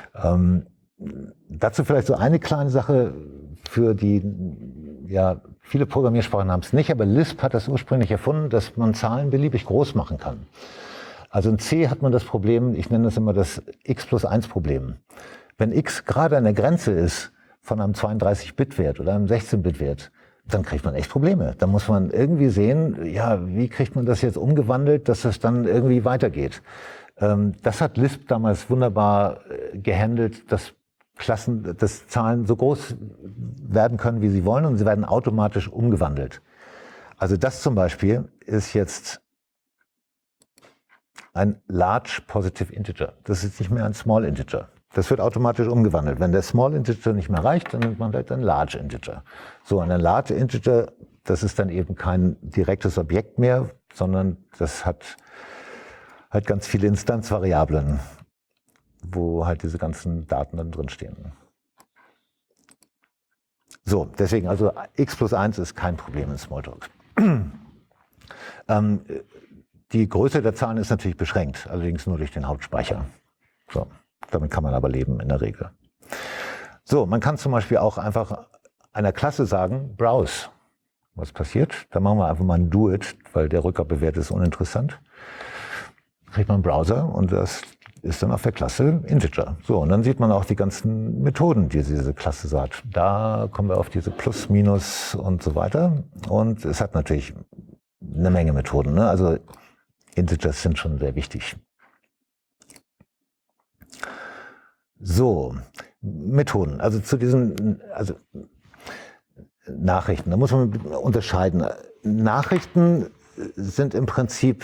Dazu vielleicht so eine kleine Sache für die, ja, viele Programmiersprachen haben es nicht, aber Lisp hat das ursprünglich erfunden, dass man Zahlen beliebig groß machen kann. Also in C hat man das Problem, ich nenne das immer das x+1 Problem. Wenn x gerade an der Grenze ist von einem 32-Bit-Wert oder einem 16-Bit-Wert, dann kriegt man echt Probleme. Da muss man irgendwie sehen, ja, wie kriegt man das jetzt umgewandelt, dass es dann irgendwie weitergeht. Das hat Lisp damals wunderbar gehandelt, dass Zahlen so groß werden können, wie sie wollen, und sie werden automatisch umgewandelt. Also das zum Beispiel ist jetzt ein Large Positive Integer. Das ist nicht mehr ein Small Integer. Das wird automatisch umgewandelt. Wenn der Small Integer nicht mehr reicht, dann nimmt man halt ein Large Integer. So, ein Large Integer, das ist dann eben kein direktes Objekt mehr, sondern das hat halt ganz viele Instanzvariablen, wo halt diese ganzen Daten dann drin stehen. So, deswegen, also x+1 ist kein Problem in Smalltalk. Die Größe der Zahlen ist natürlich beschränkt, allerdings nur durch den Hauptspeicher. So, damit kann man aber leben in der Regel. So, man kann zum Beispiel auch einfach einer Klasse sagen, browse. Was passiert? Da machen wir einfach mal ein Do-It, weil der Rückgabewertet ist uninteressant. Kriegt man einen Browser und das ist dann auf der Klasse Integer. So, und dann sieht man auch die ganzen Methoden, die diese Klasse sagt. Da kommen wir auf diese Plus, Minus und so weiter. Und es hat natürlich eine Menge Methoden, ne? Also Integers sind schon sehr wichtig. So, Methoden. Also zu diesen Nachrichten. Da muss man unterscheiden. Nachrichten sind im Prinzip,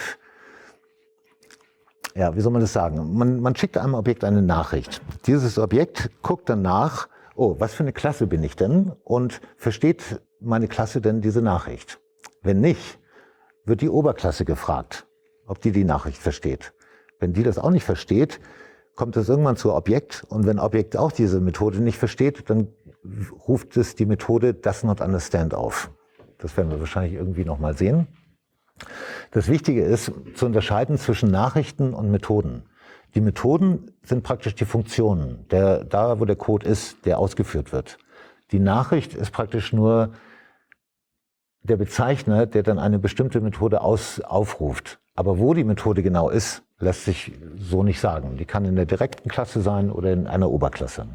ja, wie soll man das sagen? Man schickt einem Objekt eine Nachricht. Dieses Objekt guckt dann nach, oh, was für eine Klasse bin ich denn? Und versteht meine Klasse denn diese Nachricht? Wenn nicht, wird die Oberklasse gefragt, ob die Nachricht versteht. Wenn die das auch nicht versteht, kommt es irgendwann zu Objekt. Und wenn Objekt auch diese Methode nicht versteht, dann ruft es die Methode does not understand auf. Das werden wir wahrscheinlich irgendwie noch mal sehen. Das Wichtige ist, zu unterscheiden zwischen Nachrichten und Methoden. Die Methoden sind praktisch die Funktionen, da wo der Code ist, der ausgeführt wird. Die Nachricht ist praktisch nur der Bezeichner, der dann eine bestimmte Methode aufruft. Aber wo die Methode genau ist, lässt sich so nicht sagen. Die kann in der direkten Klasse sein oder in einer Oberklasse.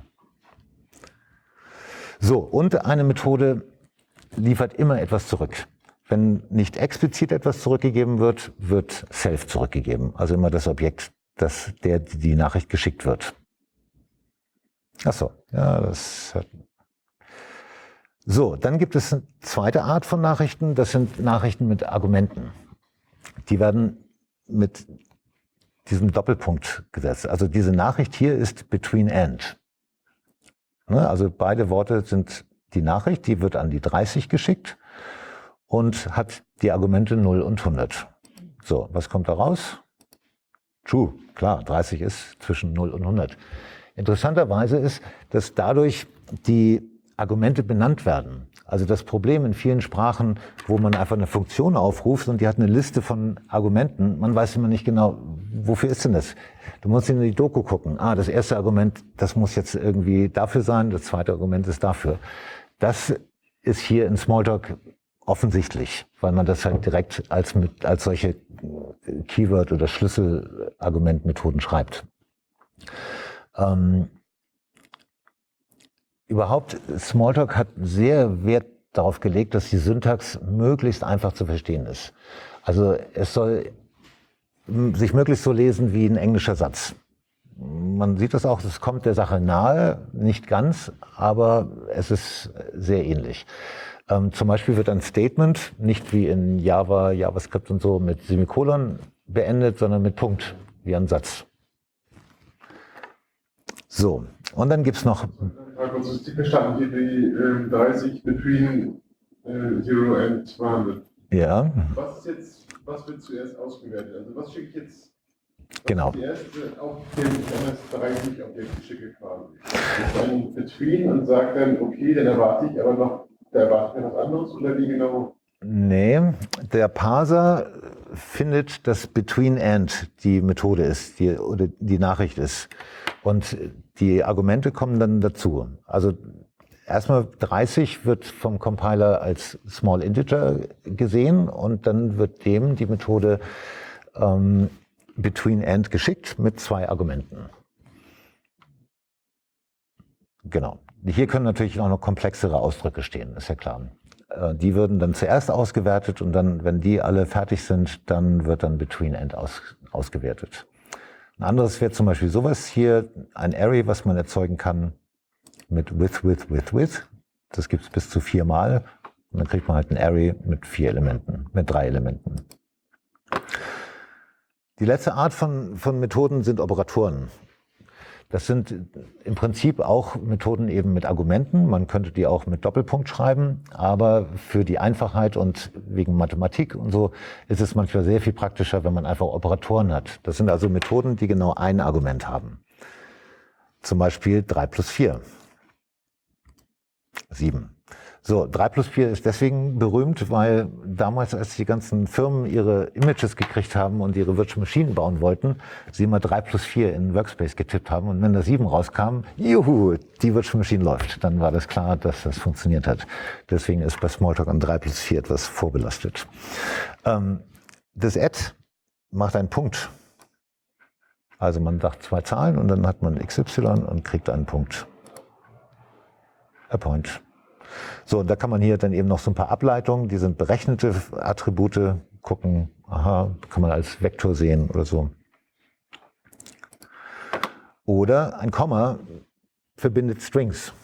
So, und eine Methode liefert immer etwas zurück. Wenn nicht explizit etwas zurückgegeben wird, wird self zurückgegeben. Also immer das Objekt, der die Nachricht geschickt wird. Ach so, ja, das hat... So, dann gibt es eine zweite Art von Nachrichten, das sind Nachrichten mit Argumenten. Die werden mit diesem Doppelpunkt gesetzt. Also diese Nachricht hier ist between and. Ne, also beide Worte sind die Nachricht, die wird an die 30 geschickt und hat die Argumente 0 und 100. So, was kommt da raus? True, klar, 30 ist zwischen 0 und 100. Interessanterweise ist, dass dadurch die Argumente benannt werden. Also das Problem in vielen Sprachen, wo man einfach eine Funktion aufruft und die hat eine Liste von Argumenten, man weiß immer nicht genau, wofür ist denn das? Du musst in die Doku gucken. Das erste Argument, das muss jetzt irgendwie dafür sein, das zweite Argument ist dafür. Das ist hier in Smalltalk offensichtlich, weil man das halt direkt als solche Keyword- oder Schlüsselargumentmethoden schreibt. Überhaupt, Smalltalk hat sehr Wert darauf gelegt, dass die Syntax möglichst einfach zu verstehen ist. Also es soll sich möglichst so lesen wie ein englischer Satz. Man sieht das auch, es kommt der Sache nahe, nicht ganz, aber es ist sehr ähnlich. Zum Beispiel wird ein Statement nicht wie in Java, JavaScript und so mit Semikolon beendet, sondern mit Punkt, wie ein Satz. So, und dann gibt's noch... Das ist die verstanden, hier die 30 between 0 and 200. Ja. Was wird zuerst ausgewertet? Also was schicke ich jetzt? Genau. Die erste auf dem MS-30-Objekt schicke quasi. Das ist ein between und sagt dann, okay, dann erwarte ich aber noch, da erwarte ich was anderes oder wie genau? Nee, der Parser findet, dass between and die Methode ist, oder die Nachricht ist. Und die Argumente kommen dann dazu. Also erstmal 30 wird vom Compiler als Small Integer gesehen und dann wird dem die Methode between and geschickt mit 2 Argumenten. Genau. Hier können natürlich auch noch komplexere Ausdrücke stehen, ist ja klar. Die würden dann zuerst ausgewertet und dann, wenn die alle fertig sind, dann wird dann between and ausgewertet. Ein anderes wäre zum Beispiel sowas hier, ein Array, was man erzeugen kann mit with. Das gibt es bis zu 4 Mal. Und dann kriegt man halt ein Array mit 4 Elementen, mit 3 Elementen. Die letzte Art von Methoden sind Operatoren. Das sind im Prinzip auch Methoden eben mit Argumenten. Man könnte die auch mit Doppelpunkt schreiben, aber für die Einfachheit und wegen Mathematik und so ist es manchmal sehr viel praktischer, wenn man einfach Operatoren hat. Das sind also Methoden, die genau ein Argument haben. Zum Beispiel 3 plus 4. 7. So, 3 plus 4 ist deswegen berühmt, weil damals, als die ganzen Firmen ihre Images gekriegt haben und ihre Virtual Maschinen bauen wollten, sie immer 3 plus 4 in Workspace getippt haben. Und wenn da 7 rauskam, juhu, die Virtual Machine läuft. Dann war das klar, dass das funktioniert hat. Deswegen ist bei Smalltalk an 3 plus 4 etwas vorbelastet. Das Add macht einen Punkt. Also man sagt 2 Zahlen und dann hat man XY und kriegt einen Punkt. A point. So, und da kann man hier dann eben noch so ein paar Ableitungen, die sind berechnete Attribute, gucken, aha, kann man als Vektor sehen oder so. Oder ein Komma verbindet Strings.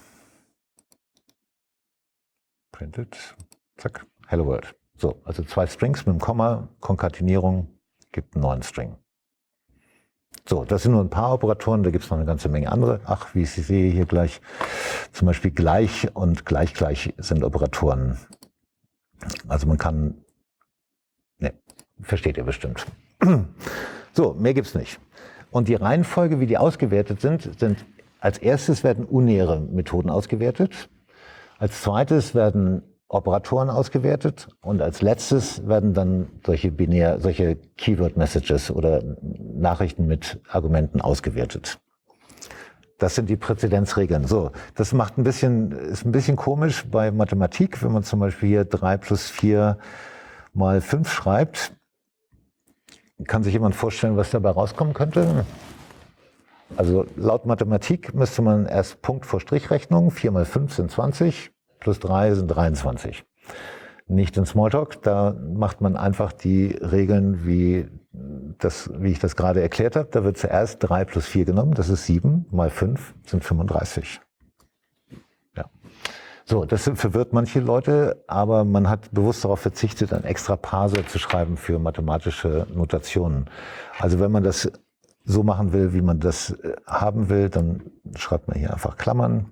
Printed, zack, hello world. So, also 2 Strings mit einem Komma, Konkatenierung gibt einen neuen String. So, das sind nur ein paar Operatoren, da gibt es noch eine ganze Menge andere. Ach, wie ich sie sehe hier gleich, zum Beispiel gleich und gleich sind Operatoren. Also man kann, ne, versteht ihr bestimmt. So, mehr gibt's nicht. Und die Reihenfolge, wie die ausgewertet sind als erstes werden unäre Methoden ausgewertet, als zweites werden Operatoren ausgewertet und als letztes werden dann solche Keyword-Messages oder Nachrichten mit Argumenten ausgewertet. Das sind die Präzedenzregeln. So, das ist ein bisschen komisch bei Mathematik, wenn man zum Beispiel hier 3 plus 4 mal 5 schreibt. Kann sich jemand vorstellen, was dabei rauskommen könnte? Also laut Mathematik müsste man erst Punkt vor Strichrechnung, 4 mal 5 sind 20. Plus 3 sind 23. Nicht in Smalltalk, da macht man einfach die Regeln, wie ich das gerade erklärt habe. Da wird zuerst 3 plus 4 genommen, das ist 7, mal 5 sind 35. Ja. So, das verwirrt manche Leute, aber man hat bewusst darauf verzichtet, einen extra Parser zu schreiben für mathematische Notationen. Also wenn man das so machen will, wie man das haben will, dann schreibt man hier einfach Klammern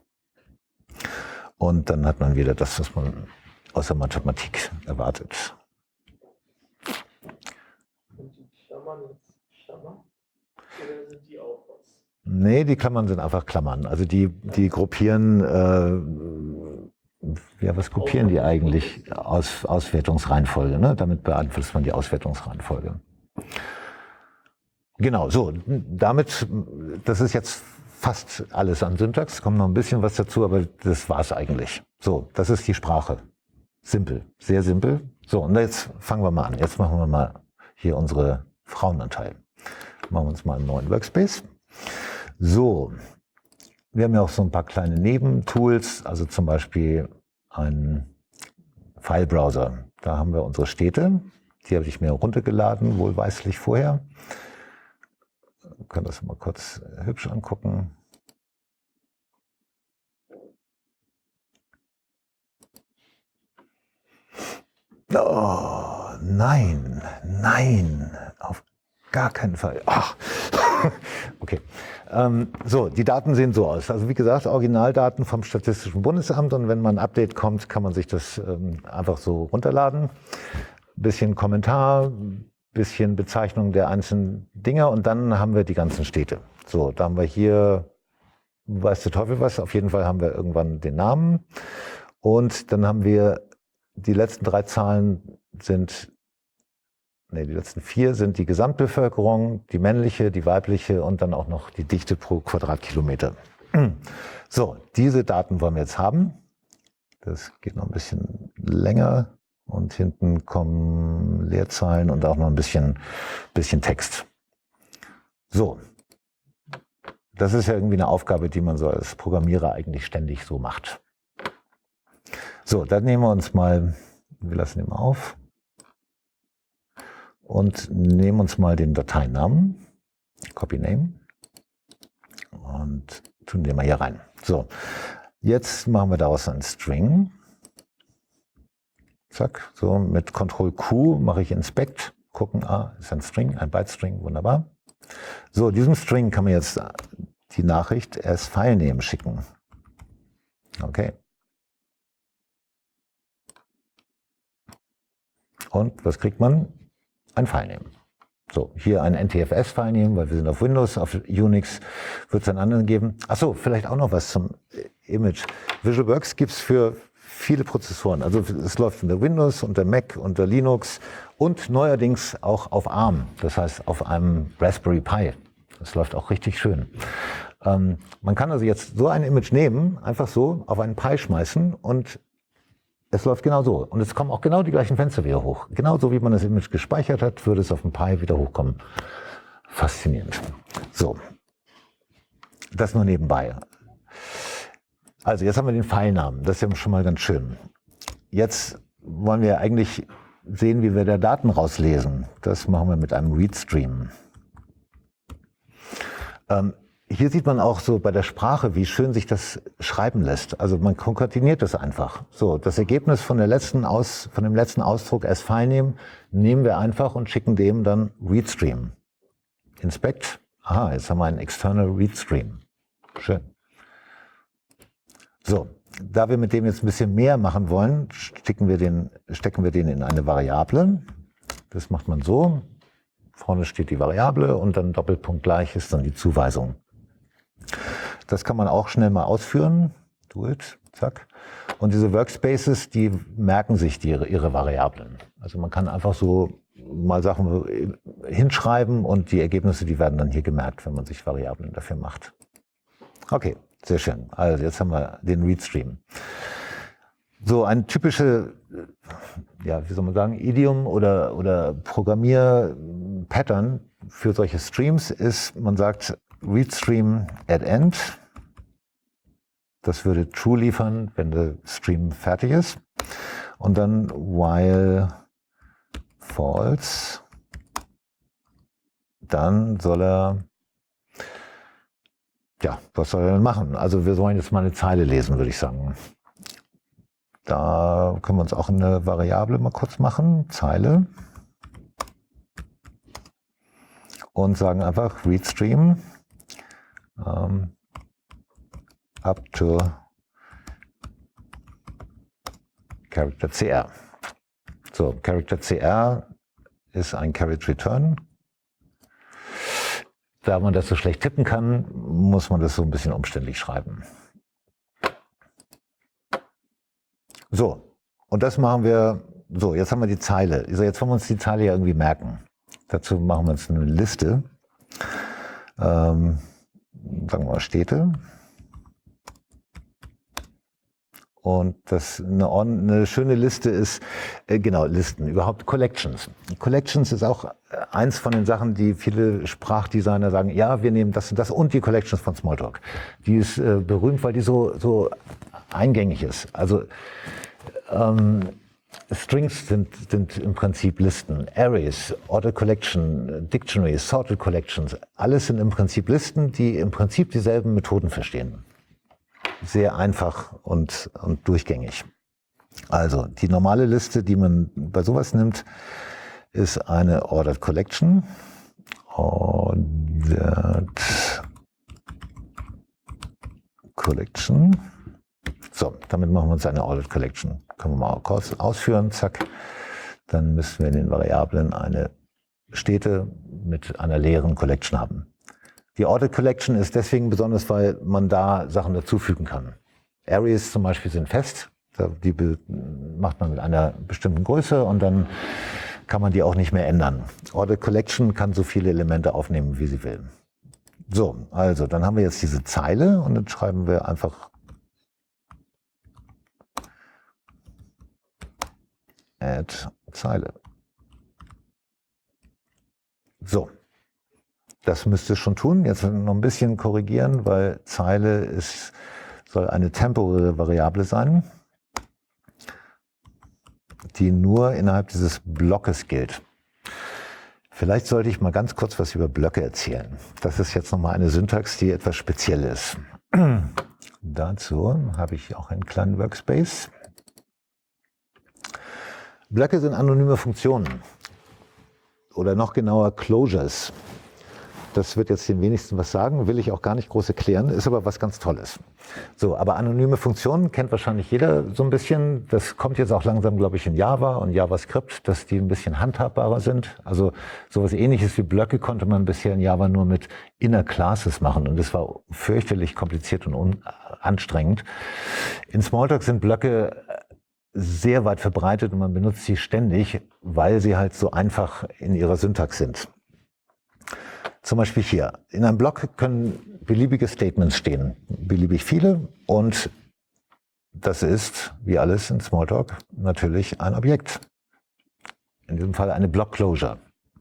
und dann hat man wieder das, was man aus der Mathematik erwartet. Sind die Klammern jetzt Klammern? Oder sind die auch was? Nee, die Klammern sind einfach Klammern. Also die gruppieren, was gruppieren die eigentlich? Auswertungsreihenfolge, ne? Damit beeinflusst man die Auswertungsreihenfolge. Genau, so, damit, das ist jetzt fast alles an Syntax, kommt noch ein bisschen was dazu, aber das war's eigentlich. So, das ist die Sprache. Simpel, sehr simpel. So, und jetzt fangen wir mal an. Jetzt machen wir mal hier unsere Frauenanteil. Machen wir uns mal einen neuen Workspace. So, wir haben ja auch so ein paar kleine Nebentools, also zum Beispiel einen File-Browser. Da haben wir unsere Städte, die habe ich mir runtergeladen, wohlweislich vorher. Wir können das mal kurz hübsch angucken. Oh, nein, auf gar keinen Fall. Ach. Okay. So, die Daten sehen so aus. Also wie gesagt, Originaldaten vom Statistischen Bundesamt und wenn mal ein Update kommt, kann man sich das einfach so runterladen. Bisschen Kommentar, bisschen Bezeichnung der einzelnen Dinger und dann haben wir die ganzen Städte. So, da haben wir hier, weiß der Teufel was, auf jeden Fall haben wir irgendwann den Namen und dann haben wir die letzten 3 Zahlen die letzten 4 sind die Gesamtbevölkerung, die männliche, die weibliche und dann auch noch die Dichte pro Quadratkilometer. So, diese Daten wollen wir jetzt haben. Das geht noch ein bisschen länger und hinten kommen Leerzeilen und auch noch ein bisschen Text. So, das ist ja irgendwie eine Aufgabe, die man so als Programmierer eigentlich ständig so macht. So, dann nehmen wir uns mal, wir lassen den mal auf und nehmen uns mal den Dateinamen, Copy Name und tun den mal hier rein. So, jetzt machen wir daraus einen String. Zack, so mit Ctrl Q mache ich Inspect, gucken, ist ein String, ein Byte-String, wunderbar. So, diesem String kann man jetzt die Nachricht as Filename schicken. Okay. Und was kriegt man? Ein Filename. So, hier ein NTFS-Filename, weil wir sind auf Windows, auf Unix wird es einen anderen geben. Achso, vielleicht auch noch was zum Image. VisualWorks gibt es für viele Prozessoren. Also es läuft unter Windows, unter Mac, unter Linux und neuerdings auch auf ARM, das heißt auf einem Raspberry Pi. Das läuft auch richtig schön. Man kann also jetzt so ein Image nehmen, einfach so auf einen Pi schmeißen und es läuft genau so. Und es kommen auch genau die gleichen Fenster wieder hoch. Genauso wie man das Image gespeichert hat, würde es auf dem Pi wieder hochkommen. Faszinierend. So, das nur nebenbei. Also jetzt haben wir den Filenamen. Das ist ja schon mal ganz schön. Jetzt wollen wir eigentlich sehen, wie wir da Daten rauslesen. Das machen wir mit einem Readstream. Hier sieht man auch so bei der Sprache, wie schön sich das schreiben lässt. Also man konkateniert das einfach. So, das Ergebnis von dem letzten Ausdruck as Filename nehmen wir einfach und schicken dem dann Readstream. Inspect. Aha, jetzt haben wir einen External Readstream. Schön. So, da wir mit dem jetzt ein bisschen mehr machen wollen, stecken wir den in eine Variable. Das macht man so. Vorne steht die Variable und dann Doppelpunkt gleich ist dann die Zuweisung. Das kann man auch schnell mal ausführen. Do it, zack. Und diese Workspaces, die merken sich ihre Variablen. Also man kann einfach so mal Sachen hinschreiben und die Ergebnisse, die werden dann hier gemerkt, wenn man sich Variablen dafür macht. Okay, sehr schön. Also jetzt haben wir den Readstream. So ein typische, ja, wie soll man sagen, Idiom oder Programmier-Pattern für solche Streams ist, man sagt Readstream at end. Das würde true liefern, wenn der Stream fertig ist. und dann while false, dann soll er, ja, was soll er denn machen? Also wir sollen jetzt mal eine Zeile lesen, würde ich sagen. Da können wir uns auch eine Variable mal kurz machen, Zeile, und sagen einfach readStream up to Character CR. So, Character CR ist ein Carriage Return. Da man das so schlecht tippen kann, muss man das so ein bisschen umständlich schreiben. So, und das machen wir, so, jetzt haben wir die Zeile. Jetzt wollen wir uns die Zeile ja irgendwie merken. Dazu machen wir uns eine Liste. Sagen wir mal Städte. Und das eine schöne Liste ist, genau, Listen, überhaupt Collections. Collections ist auch eins von den Sachen, die viele Sprachdesigner sagen, ja, wir nehmen das und die Collections von Smalltalk. Die ist berühmt, weil die so eingängig ist. Also Strings sind im Prinzip Listen, Arrays, Ordered Collection, Dictionaries, Sorted Collections, alles sind im Prinzip Listen, die im Prinzip dieselben Methoden verstehen. Sehr einfach und durchgängig. Also die normale Liste, die man bei sowas nimmt, ist eine Ordered Collection. Ordered Collection. So, damit machen wir uns eine Ordered Collection. Können wir mal kurz ausführen, zack. Dann müssen wir in den Variablen eine Städte mit einer leeren Collection haben. Die Ordered Collection ist deswegen besonders, weil man da Sachen dazufügen kann. Arrays zum Beispiel sind fest, die macht man mit einer bestimmten Größe und dann kann man die auch nicht mehr ändern. Ordered Collection kann so viele Elemente aufnehmen, wie sie will. So, also dann haben wir jetzt diese Zeile und dann schreiben wir einfach add Zeile. So. Das müsste es schon tun. Jetzt noch ein bisschen korrigieren, weil Zeile soll eine temporäre Variable sein, die nur innerhalb dieses Blockes gilt. Vielleicht sollte ich mal ganz kurz was über Blöcke erzählen. Das ist jetzt nochmal eine Syntax, die etwas speziell ist. Dazu habe ich auch einen kleinen Workspace. Blöcke sind anonyme Funktionen oder noch genauer Closures. Das wird jetzt den wenigsten was sagen, will ich auch gar nicht groß erklären, ist aber was ganz Tolles. So, aber anonyme Funktionen kennt wahrscheinlich jeder so ein bisschen. Das kommt jetzt auch langsam, glaube ich, in Java und JavaScript, dass die ein bisschen handhabbarer sind. Also sowas Ähnliches wie Blöcke konnte man bisher in Java nur mit Inner Classes machen und das war fürchterlich kompliziert und anstrengend. In Smalltalk sind Blöcke sehr weit verbreitet und man benutzt sie ständig, weil sie halt so einfach in ihrer Syntax sind. Zum Beispiel hier. In einem Block können beliebige Statements stehen, beliebig viele, und das ist, wie alles in Smalltalk, natürlich ein Objekt. In diesem Fall eine Block-Closure.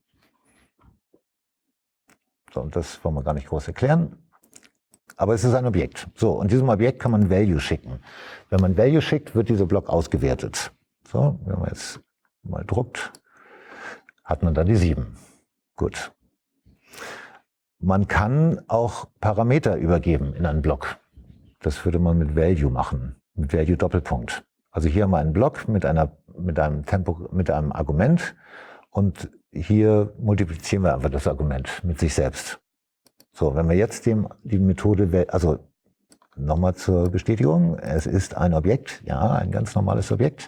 So, und das wollen wir gar nicht groß erklären. Aber es ist ein Objekt. So, und diesem Objekt kann man Value schicken. Wenn man Value schickt, wird dieser Block ausgewertet. So, wenn man jetzt mal druckt, hat man dann die 7. Gut. Man kann auch Parameter übergeben in einen Block. Das würde man mit Value machen, mit Value Doppelpunkt. Also hier haben wir einen Block mit einem Argument und hier multiplizieren wir einfach das Argument mit sich selbst. So, wenn wir jetzt die Methode, also nochmal zur Bestätigung, es ist ein Objekt, ja, ein ganz normales Objekt.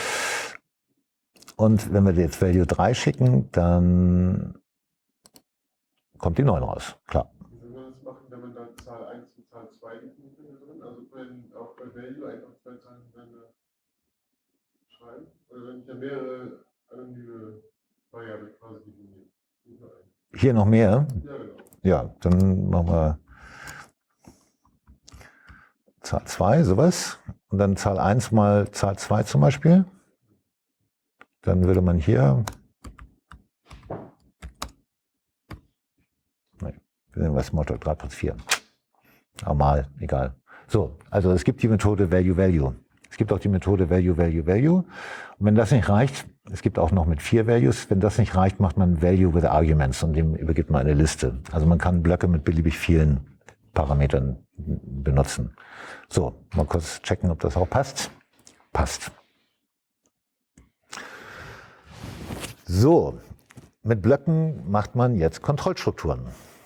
Und wenn wir jetzt Value 3 schicken, dann kommt die 9 raus, klar. Wenn wir das machen, wenn man dann Zahl 1 und Zahl 2 definiert drin, also wenn auch bei Value einfach 2 Zahlen hintereinander schreiben, oder wenn ich ja mehrere anonyme Variablen quasi definiere. Hier noch mehr? Ja, genau. Ja, dann machen wir Zahl 2, sowas. Und dann Zahl 1 mal Zahl 2 zum Beispiel. Dann würde man hier, wir nehmen was Smalltalk 3 plus 4. Aber mal, egal. So, also es gibt die Methode Value. Es gibt auch die Methode Value, Value, Value. Und wenn das nicht reicht, es gibt auch noch mit 4 Values, wenn das nicht reicht, macht man Value with Arguments und dem übergibt man eine Liste. Also man kann Blöcke mit beliebig vielen Parametern benutzen. So, mal kurz checken, ob das auch passt. Passt. So, mit Blöcken macht man jetzt Kontrollstrukturen.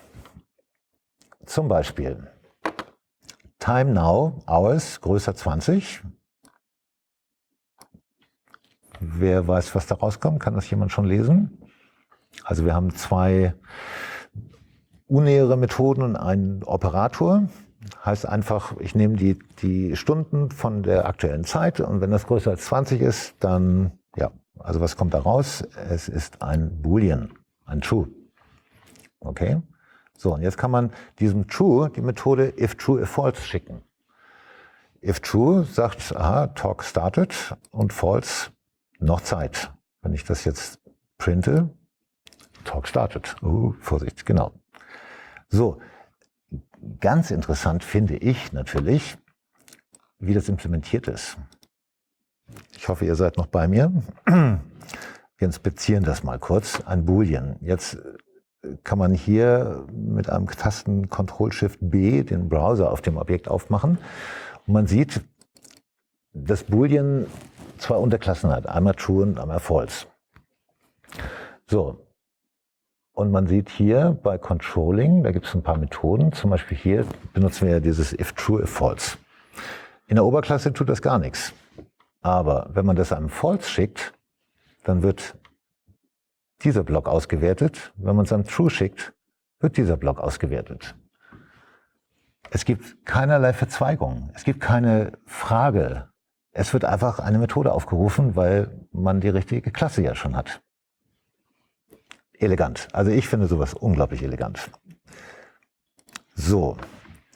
Zum Beispiel Time Now, Hours, größer 20. Wer weiß, was da rauskommt? Kann das jemand schon lesen? Also wir haben 2 unäre Methoden und einen Operator. Heißt einfach, ich nehme die Stunden von der aktuellen Zeit und wenn das größer als 20 ist, dann, ja, also was kommt da raus? Es ist ein Boolean, ein True. Okay? So, und jetzt kann man diesem True die Methode if true, if false schicken. If true sagt, aha, talk started und false noch Zeit. Wenn ich das jetzt printe, talk started. Vorsicht, genau. So, ganz interessant finde ich natürlich, wie das implementiert ist. Ich hoffe, ihr seid noch bei mir. Wir inspizieren das mal kurz. Ein Boolean. Jetzt kann man hier mit einem Tasten Ctrl-Shift-B den Browser auf dem Objekt aufmachen. Und man sieht, dass Boolean 2 Unterklassen hat. Einmal True und einmal False. So. Und man sieht hier bei Controlling, da gibt es ein paar Methoden. Zum Beispiel hier benutzen wir ja dieses if true, if false. In der Oberklasse tut das gar nichts. Aber wenn man das einem False schickt, dann wird dieser Block ausgewertet. Wenn man es einem True schickt, wird dieser Block ausgewertet. Es gibt keinerlei Verzweigung. Es gibt keine Frage. Es wird einfach eine Methode aufgerufen, weil man die richtige Klasse ja schon hat. Elegant. Also ich finde sowas unglaublich elegant. So.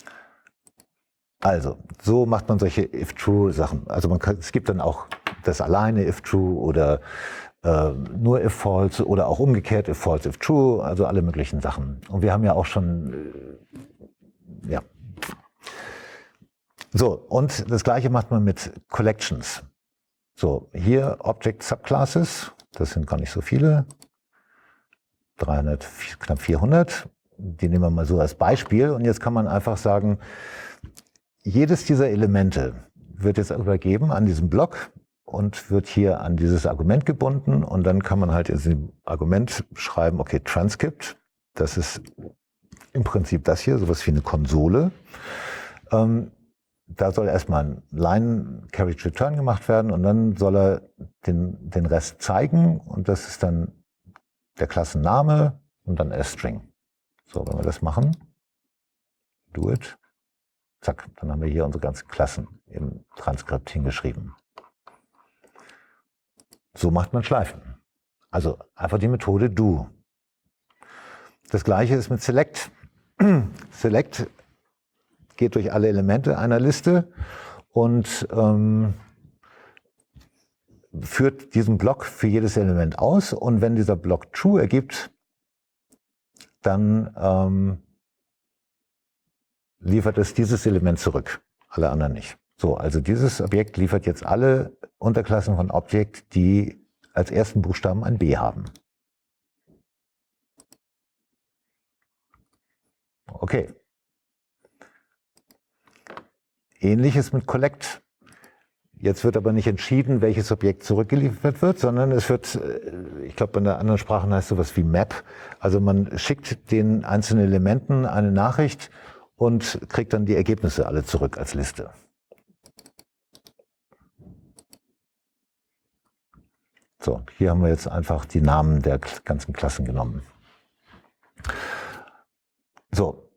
Also, so macht man solche if-true-Sachen. Also es gibt dann auch das alleine if-true oder nur if-false oder auch umgekehrt if-false, if-true, also alle möglichen Sachen. Und wir haben ja auch schon, ja. So, und das Gleiche macht man mit Collections. So, hier Object Subclasses, das sind gar nicht so viele, 300, knapp 400. Die nehmen wir mal so als Beispiel. Und jetzt kann man einfach sagen, jedes dieser Elemente wird jetzt übergeben an diesen Block und wird hier an dieses Argument gebunden. Und dann kann man halt in diesem Argument schreiben, okay, Transcript, das ist im Prinzip das hier, sowas wie eine Konsole. Da soll erstmal ein Line-Carriage-Return gemacht werden und dann soll er den Rest zeigen. Und das ist dann der Klassenname und dann S-String. So, wenn wir das machen, do it, zack, dann haben wir hier unsere ganzen Klassen im Transkript hingeschrieben. So macht man Schleifen. Also einfach die Methode do. Das gleiche ist mit select. Select geht durch alle Elemente einer Liste und führt diesen Block für jedes Element aus. Und wenn dieser Block true ergibt, dann liefert es dieses Element zurück, alle anderen nicht. So, also dieses Objekt liefert jetzt alle Unterklassen von Objekt, die als ersten Buchstaben ein B haben. Okay. Ähnliches mit Collect. Jetzt wird aber nicht entschieden, welches Objekt zurückgeliefert wird, sondern es wird, ich glaube, in der anderen Sprache heißt sowas wie Map. Also man schickt den einzelnen Elementen eine Nachricht und kriegt dann die Ergebnisse alle zurück als Liste. So, hier haben wir jetzt einfach die Namen der ganzen Klassen genommen. So.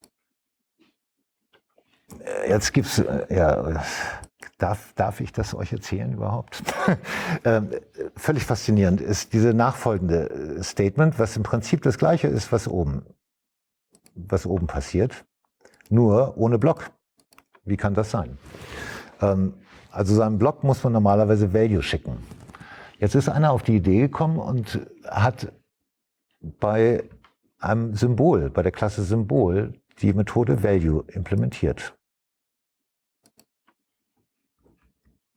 Jetzt gibt's, ja, darf ich das euch erzählen überhaupt? Völlig faszinierend ist diese nachfolgende Statement, was im Prinzip das Gleiche ist, was oben passiert, nur ohne Block. Wie kann das sein? Also so einem Block muss man normalerweise Value schicken. Jetzt ist einer auf die Idee gekommen und hat bei einem Symbol, bei der Klasse Symbol, die Methode Value implementiert.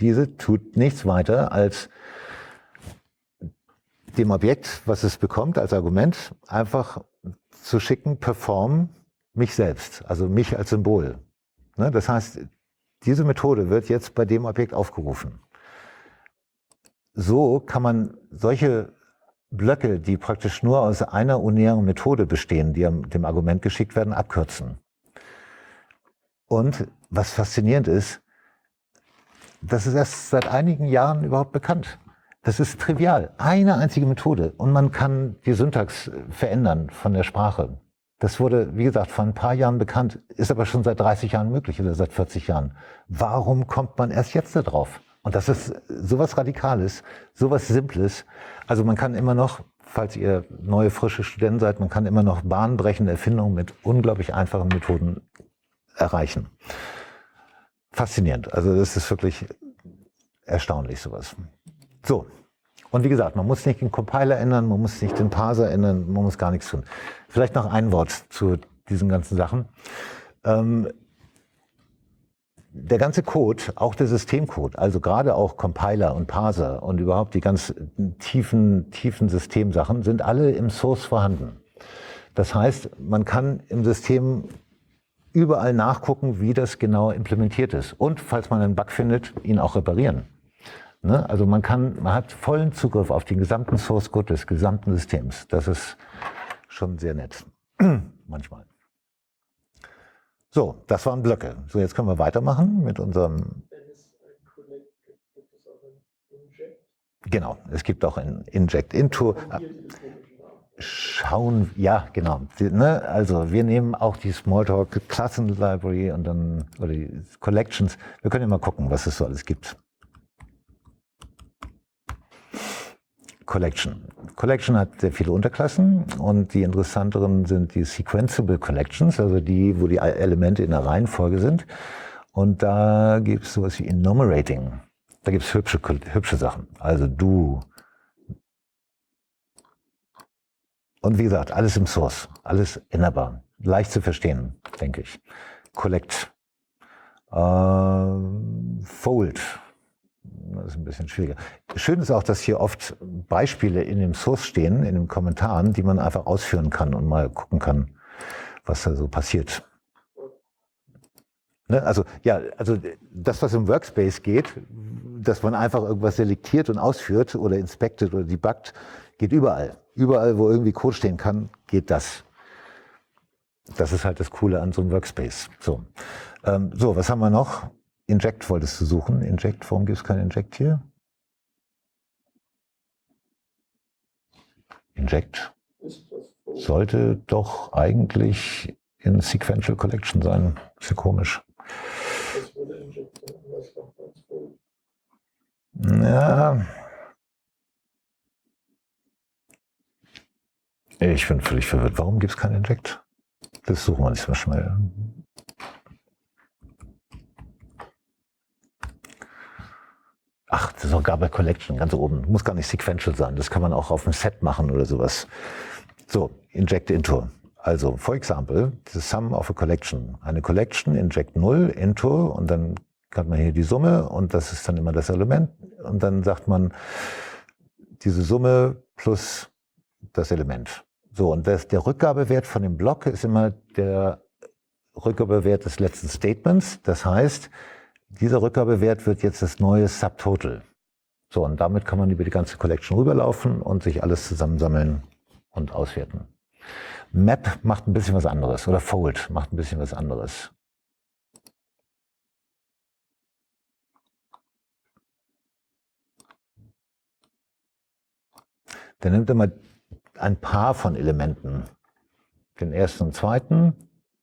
Diese tut nichts weiter als dem Objekt, was es bekommt als Argument, einfach zu schicken, perform mich selbst, also mich als Symbol. Ne? Das heißt, diese Methode wird jetzt bei dem Objekt aufgerufen. So kann man solche Blöcke, die praktisch nur aus einer unären Methode bestehen, die dem Argument geschickt werden, abkürzen. Und was faszinierend ist, das ist erst seit einigen Jahren überhaupt bekannt. Das ist trivial. Eine einzige Methode. Und man kann die Syntax verändern von der Sprache. Das wurde, wie gesagt, vor ein paar Jahren bekannt, ist aber schon seit 30 Jahren möglich oder seit 40 Jahren. Warum kommt man erst jetzt da drauf? Und das ist sowas Radikales, sowas Simples. Also man kann immer noch, falls ihr neue, frische Studenten seid, man kann immer noch bahnbrechende Erfindungen mit unglaublich einfachen Methoden erreichen. Faszinierend. Also das ist wirklich erstaunlich, sowas. So. Und wie gesagt, man muss nicht den Compiler ändern, man muss nicht den Parser ändern, man muss gar nichts tun. Vielleicht noch ein Wort zu diesen ganzen Sachen. Der ganze Code, auch der Systemcode, also gerade auch Compiler und Parser und überhaupt die ganz tiefen Systemsachen, sind alle im Source vorhanden. Das heißt, man kann im System überall nachgucken, wie das genau implementiert ist. Und falls man einen Bug findet, ihn auch reparieren. Ne? Also man hat vollen Zugriff auf den gesamten Source Code des gesamten Systems. Das ist schon sehr nett. Manchmal. So, das waren Blöcke. So, jetzt können wir weitermachen mit unserem... Wenn es ein Collect gibt, gibt es auch ein Inject. Genau, es gibt auch ein Inject Into. Schauen, ja, genau. Ne? Also wir nehmen auch die Smalltalk Klassen Library und dann, oder die Collections. Wir können immer gucken, was es so alles gibt. Collection. Collection hat sehr viele Unterklassen und die interessanteren sind die Sequenceable Collections, also die, wo die Elemente in der Reihenfolge sind. Und da gibt es sowas wie Enumerating. Da gibt es hübsche Sachen. Also du. Und wie gesagt, alles im Source, alles änderbar. Leicht zu verstehen, denke ich. Collect. Fold. Das ist ein bisschen schwieriger. Schön ist auch, dass hier oft Beispiele in dem Source stehen, in den Kommentaren, die man einfach ausführen kann und mal gucken kann, was da so passiert. Ne? Also, ja, also das, was im Workspace geht, dass man einfach irgendwas selektiert und ausführt oder inspected oder debuggt, geht überall. Überall, wo irgendwie Code stehen kann, geht das. Das ist halt das Coole an so einem Workspace. So, was haben wir noch? Inject wolltest du suchen. Inject, warum gibt es kein Inject hier? Inject sollte doch eigentlich in Sequential Collection sein. Ist ja komisch. Das würde Inject sein, was doch ganz gut. Ja. Ich bin völlig verwirrt. Warum gibt es kein Inject? Das suchen wir nicht so schnell. Ach, das ist auch gar bei Collection, ganz oben. Muss gar nicht sequential sein. Das kann man auch auf einem Set machen oder sowas. So, inject into. Also, for example, the sum of a collection. Eine Collection, inject 0, into, und dann hat man hier die Summe und das ist dann immer das Element. Und dann sagt man, diese Summe plus das Element. So, und der Rückgabewert von dem Block ist immer der Rückgabewert des letzten Statements. Das heißt, dieser Rückgabewert wird jetzt das neue Subtotal. So, und damit kann man über die ganze Collection rüberlaufen und sich alles zusammensammeln und auswerten. Map macht ein bisschen was anderes oder Fold macht ein bisschen was anderes. Der nimmt immer ein Paar von Elementen, den ersten und zweiten,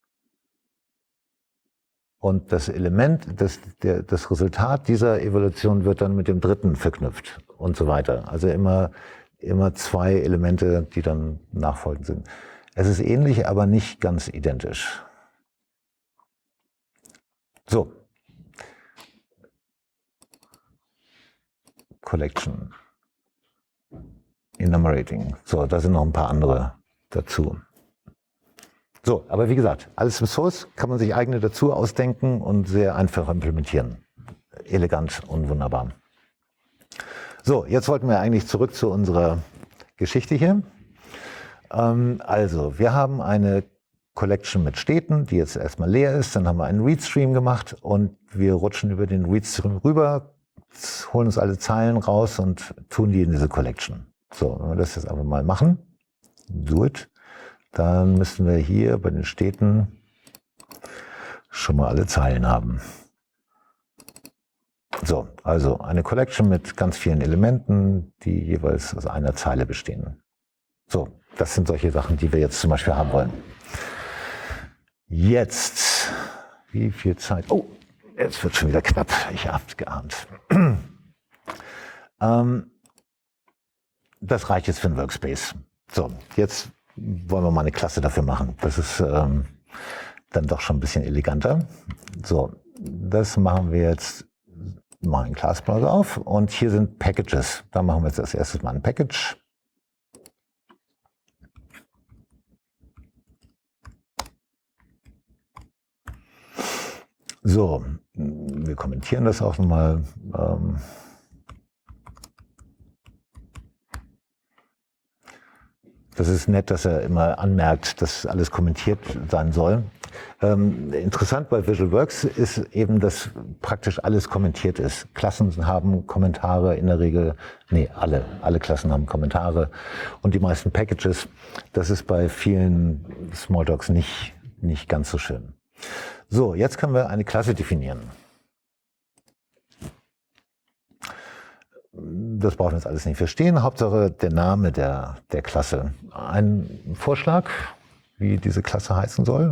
und das Element, das Resultat dieser Evaluation wird dann mit dem dritten verknüpft und so weiter. Also immer zwei Elemente, die dann nachfolgend sind. Es ist ähnlich, aber nicht ganz identisch. So. Collection. Enumerating. So, da sind noch ein paar andere dazu. So, aber wie gesagt, alles im Source kann man sich eigene dazu ausdenken und sehr einfach implementieren. elegant und wunderbar. So, jetzt wollten wir eigentlich zurück zu unserer Geschichte hier. Also, wir haben eine Collection mit Städten, die jetzt erstmal leer ist. Dann haben wir einen Readstream gemacht und wir rutschen über den Readstream rüber, holen uns alle Zeilen raus und tun die in diese Collection. So, wenn wir das jetzt einfach mal machen, do it, dann müssen wir hier bei den Städten schon mal alle Zeilen haben. So, also eine Collection mit ganz vielen Elementen, die jeweils aus einer Zeile bestehen. So, das sind solche Sachen, die wir jetzt zum Beispiel haben wollen. Jetzt, wie viel Zeit? Oh, jetzt wird schon wieder knapp. Ich hab's geahnt. Das reicht jetzt für einen Workspace. So, jetzt wollen wir mal eine Klasse dafür machen. Das ist dann doch schon ein bisschen eleganter. So, das machen wir jetzt. Machen einen Class Browser auf und hier sind Packages. Da machen wir jetzt als erstes mal ein Package. So, wir kommentieren das auch nochmal. Das ist nett, dass er immer anmerkt, dass alles kommentiert sein soll. Interessant bei VisualWorks ist eben, dass praktisch alles kommentiert ist. Klassen haben Kommentare in der Regel, nee, alle Klassen haben Kommentare und die meisten Packages. Das ist bei vielen Smalltalks nicht ganz so schön. So, jetzt können wir eine Klasse definieren. Das brauchen wir jetzt alles nicht verstehen. Hauptsache der Name der Klasse. Ein Vorschlag, wie diese Klasse heißen soll.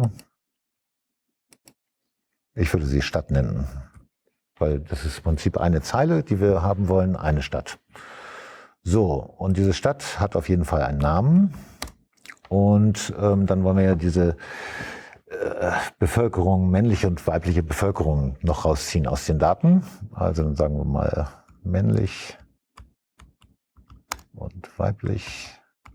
Ich würde sie Stadt nennen, weil das ist im Prinzip eine Zeile, die wir haben wollen, eine Stadt. So, und diese Stadt hat auf jeden Fall einen Namen. Und dann wollen wir ja diese Bevölkerung, männliche und weibliche Bevölkerung noch rausziehen aus den Daten. Also dann sagen wir mal männlich und weiblich.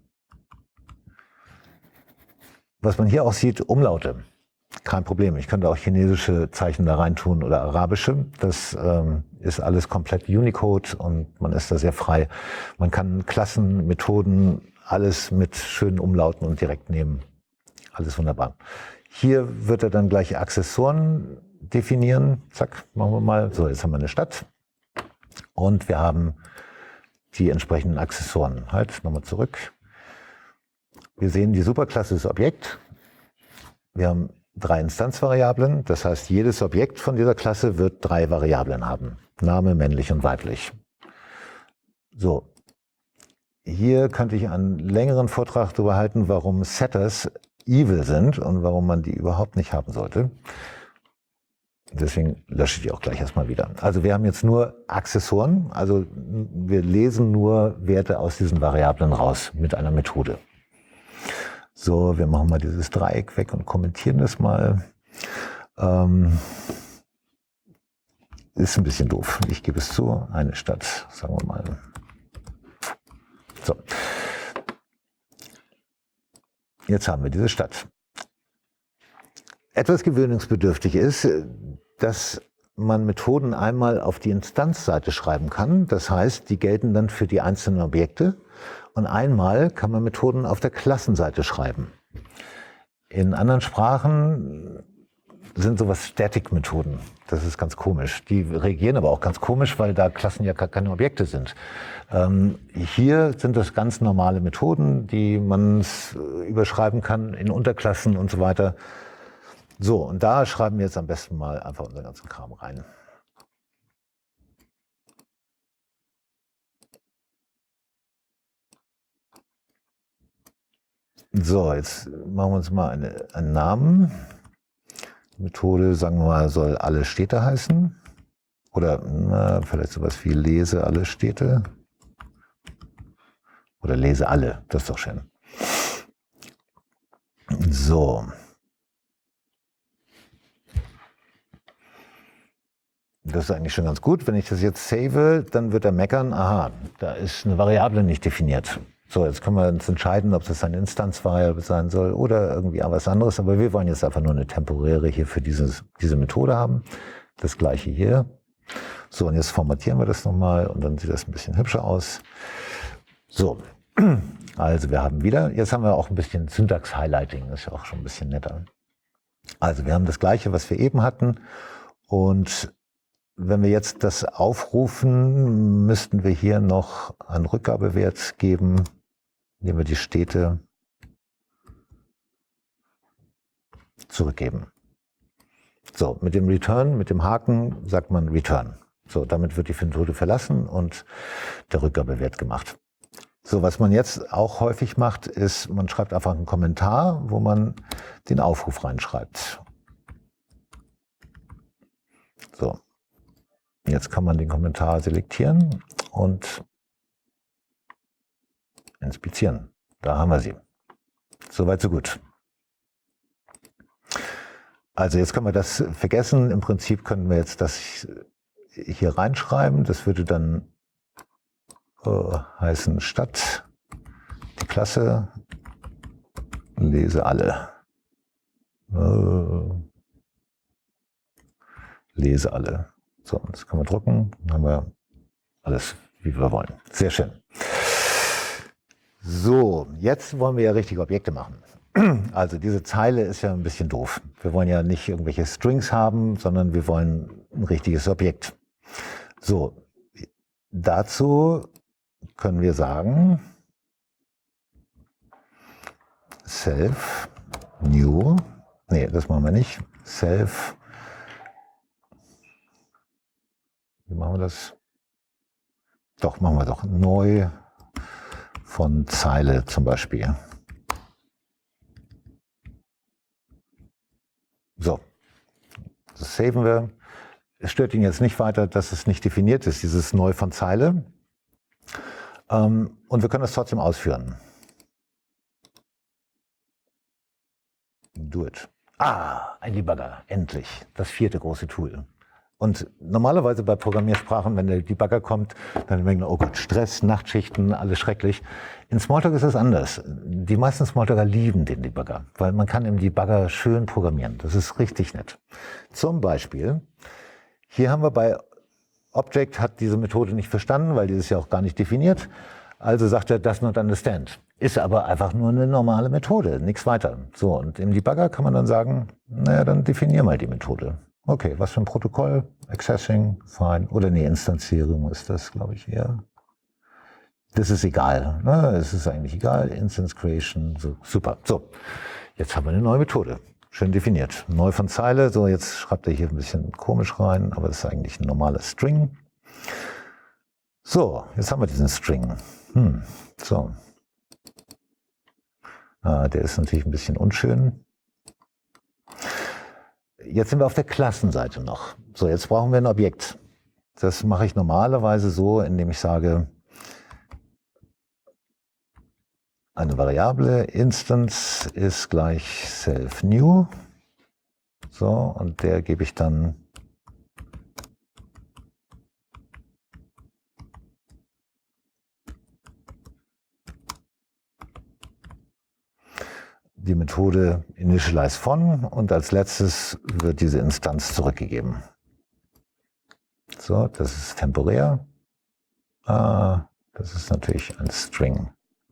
Was man hier auch sieht, Umlaute. Kein Problem. Ich könnte auch chinesische Zeichen da rein tun oder arabische. Das ist alles komplett Unicode und man ist da sehr frei. Man kann Klassen, Methoden, alles mit schönen Umlauten und direkt nehmen. Alles wunderbar. Hier wird er dann gleich Accessoren definieren. Zack, machen wir mal. So, jetzt haben wir eine Stadt. Und wir haben die entsprechenden Accessoren. Halt, nochmal zurück. Wir sehen, die Superklasse ist Objekt. Wir haben 3 Instanzvariablen. Das heißt, jedes Objekt von dieser Klasse wird 3 Variablen haben. Name, männlich und weiblich. So. Hier könnte ich einen längeren Vortrag darüber halten, warum Setters evil sind und warum man die überhaupt nicht haben sollte. Deswegen lösche ich die auch gleich erstmal wieder. Also wir haben jetzt nur Accessoren, also wir lesen nur Werte aus diesen Variablen raus mit einer Methode. So, wir machen mal dieses Dreieck weg und kommentieren das mal. Ist ein bisschen doof, ich gebe es zu. Eine Stadt, sagen wir mal. So. Jetzt haben wir diese Stadt. Etwas gewöhnungsbedürftig ist, dass man Methoden einmal auf die Instanzseite schreiben kann. Das heißt, die gelten dann für die einzelnen Objekte. Und einmal kann man Methoden auf der Klassenseite schreiben. In anderen Sprachen sind sowas Static-Methoden. Das ist ganz komisch. Die reagieren aber auch ganz komisch, weil da Klassen ja gar keine Objekte sind. Hier sind das ganz normale Methoden, die man überschreiben kann in Unterklassen und so weiter. So, und da schreiben wir jetzt am besten mal einfach unseren ganzen Kram rein. So, jetzt machen wir uns mal einen Namen. Die Methode, sagen wir mal, soll alle Städte heißen. Oder vielleicht sowas wie lese alle Städte. Oder lese alle, das ist doch schön. So. Das ist eigentlich schon ganz gut. Wenn ich das jetzt save, dann wird er meckern, aha, da ist eine Variable nicht definiert. So, jetzt können wir uns entscheiden, ob das eine Instanzvariable sein soll oder irgendwie was anderes. Aber wir wollen jetzt einfach nur eine temporäre hier für diese Methode haben. Das gleiche hier. So, und jetzt formatieren wir das nochmal und dann sieht das ein bisschen hübscher aus. So, also wir haben wieder, jetzt haben wir auch ein bisschen Syntax-Highlighting, das ist ja auch schon ein bisschen netter. Also wir haben das Gleiche, was wir eben hatten. Und wenn wir jetzt das aufrufen, müssten wir hier noch einen Rückgabewert geben, indem wir die Städte zurückgeben. So, mit dem Return, mit dem Haken sagt man Return. So, damit wird die Methode verlassen und der Rückgabewert gemacht. So, was man jetzt auch häufig macht, ist, man schreibt einfach einen Kommentar, wo man den Aufruf reinschreibt. So, jetzt kann man den Kommentar selektieren und inspizieren. Da haben wir sie. Soweit, so gut. Also jetzt können wir das vergessen. Im Prinzip können wir jetzt das hier reinschreiben. Das würde dann heißen Stadt, die Klasse, lese alle. Lese alle. So, das können wir drucken. Dann haben wir alles, wie wir wollen. Sehr schön. So, jetzt wollen wir ja richtige Objekte machen. Also diese Zeile ist ja ein bisschen doof. Wir wollen ja nicht irgendwelche Strings haben, sondern wir wollen ein richtiges Objekt. So, dazu können wir sagen, self, new, nee, das machen wir nicht, self, wie machen wir das? Doch, machen wir doch, neu von Zeile zum Beispiel. So, das saven wir. Es stört ihn jetzt nicht weiter, dass es nicht definiert ist, dieses neu von Zeile. Und wir können das trotzdem ausführen. Do it. Ah, ein Debugger, endlich. Das 4. große Tool. Und normalerweise bei Programmiersprachen, wenn der Debugger kommt, dann denken wir, oh Gott, Stress, Nachtschichten, alles schrecklich. In Smalltalk ist es anders. Die meisten Smalltalker lieben den Debugger, weil man kann im Debugger schön programmieren. Das ist richtig nett. Zum Beispiel, hier haben wir bei Object hat diese Methode nicht verstanden, weil die ist ja auch gar nicht definiert. Also sagt er, does not understand. Ist aber einfach nur eine normale Methode, nichts weiter. So, und im Debugger kann man dann sagen, naja, dann definier mal die Methode. Okay, was für ein Protokoll? Accessing, fine. Oder nee, Instanzierung ist das, glaube ich, eher. Das ist egal. Ne? Es ist eigentlich egal. Instance Creation, so, super. So, jetzt haben wir eine neue Methode. Schön definiert. Neu von Zeile. So, jetzt schreibt er hier ein bisschen komisch rein, aber das ist eigentlich ein normales String. So, jetzt haben wir diesen String. So. Der ist natürlich ein bisschen unschön. Jetzt sind wir auf der Klassenseite noch. So, jetzt brauchen wir ein Objekt. Das mache ich normalerweise so, indem ich sage, eine Variable Instance ist gleich self_new. So, und der gebe ich dann die Methode initialize von und als letztes wird diese Instanz zurückgegeben. So, das ist temporär. Das ist natürlich ein String.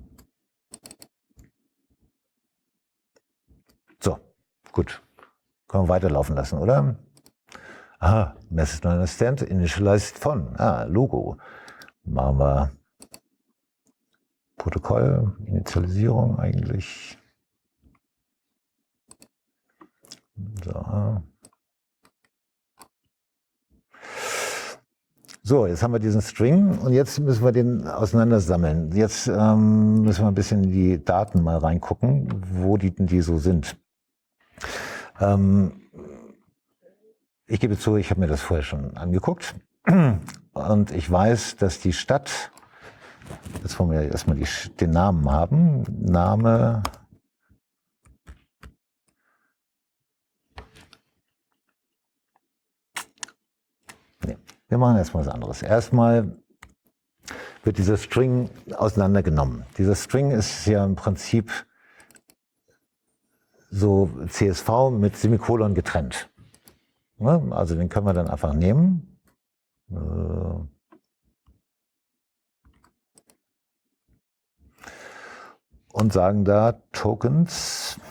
So, gut. Können wir weiterlaufen lassen, oder? Aha, message not understand, initialized von. Logo. Machen wir Protokoll, Initialisierung eigentlich. So. So, jetzt haben wir diesen String und jetzt müssen wir den auseinandersammeln. Jetzt müssen wir ein bisschen in die Daten mal reingucken, wo die so sind. Ich gebe zu, ich habe mir das vorher schon angeguckt und ich weiß, dass die Stadt, jetzt wollen wir erstmal den Namen haben, Name, wir machen erstmal was anderes. Erstmal wird dieser String auseinandergenommen. Dieser String ist ja im Prinzip so CSV mit Semikolon getrennt. Also den können wir dann einfach nehmen. und sagen da Tokens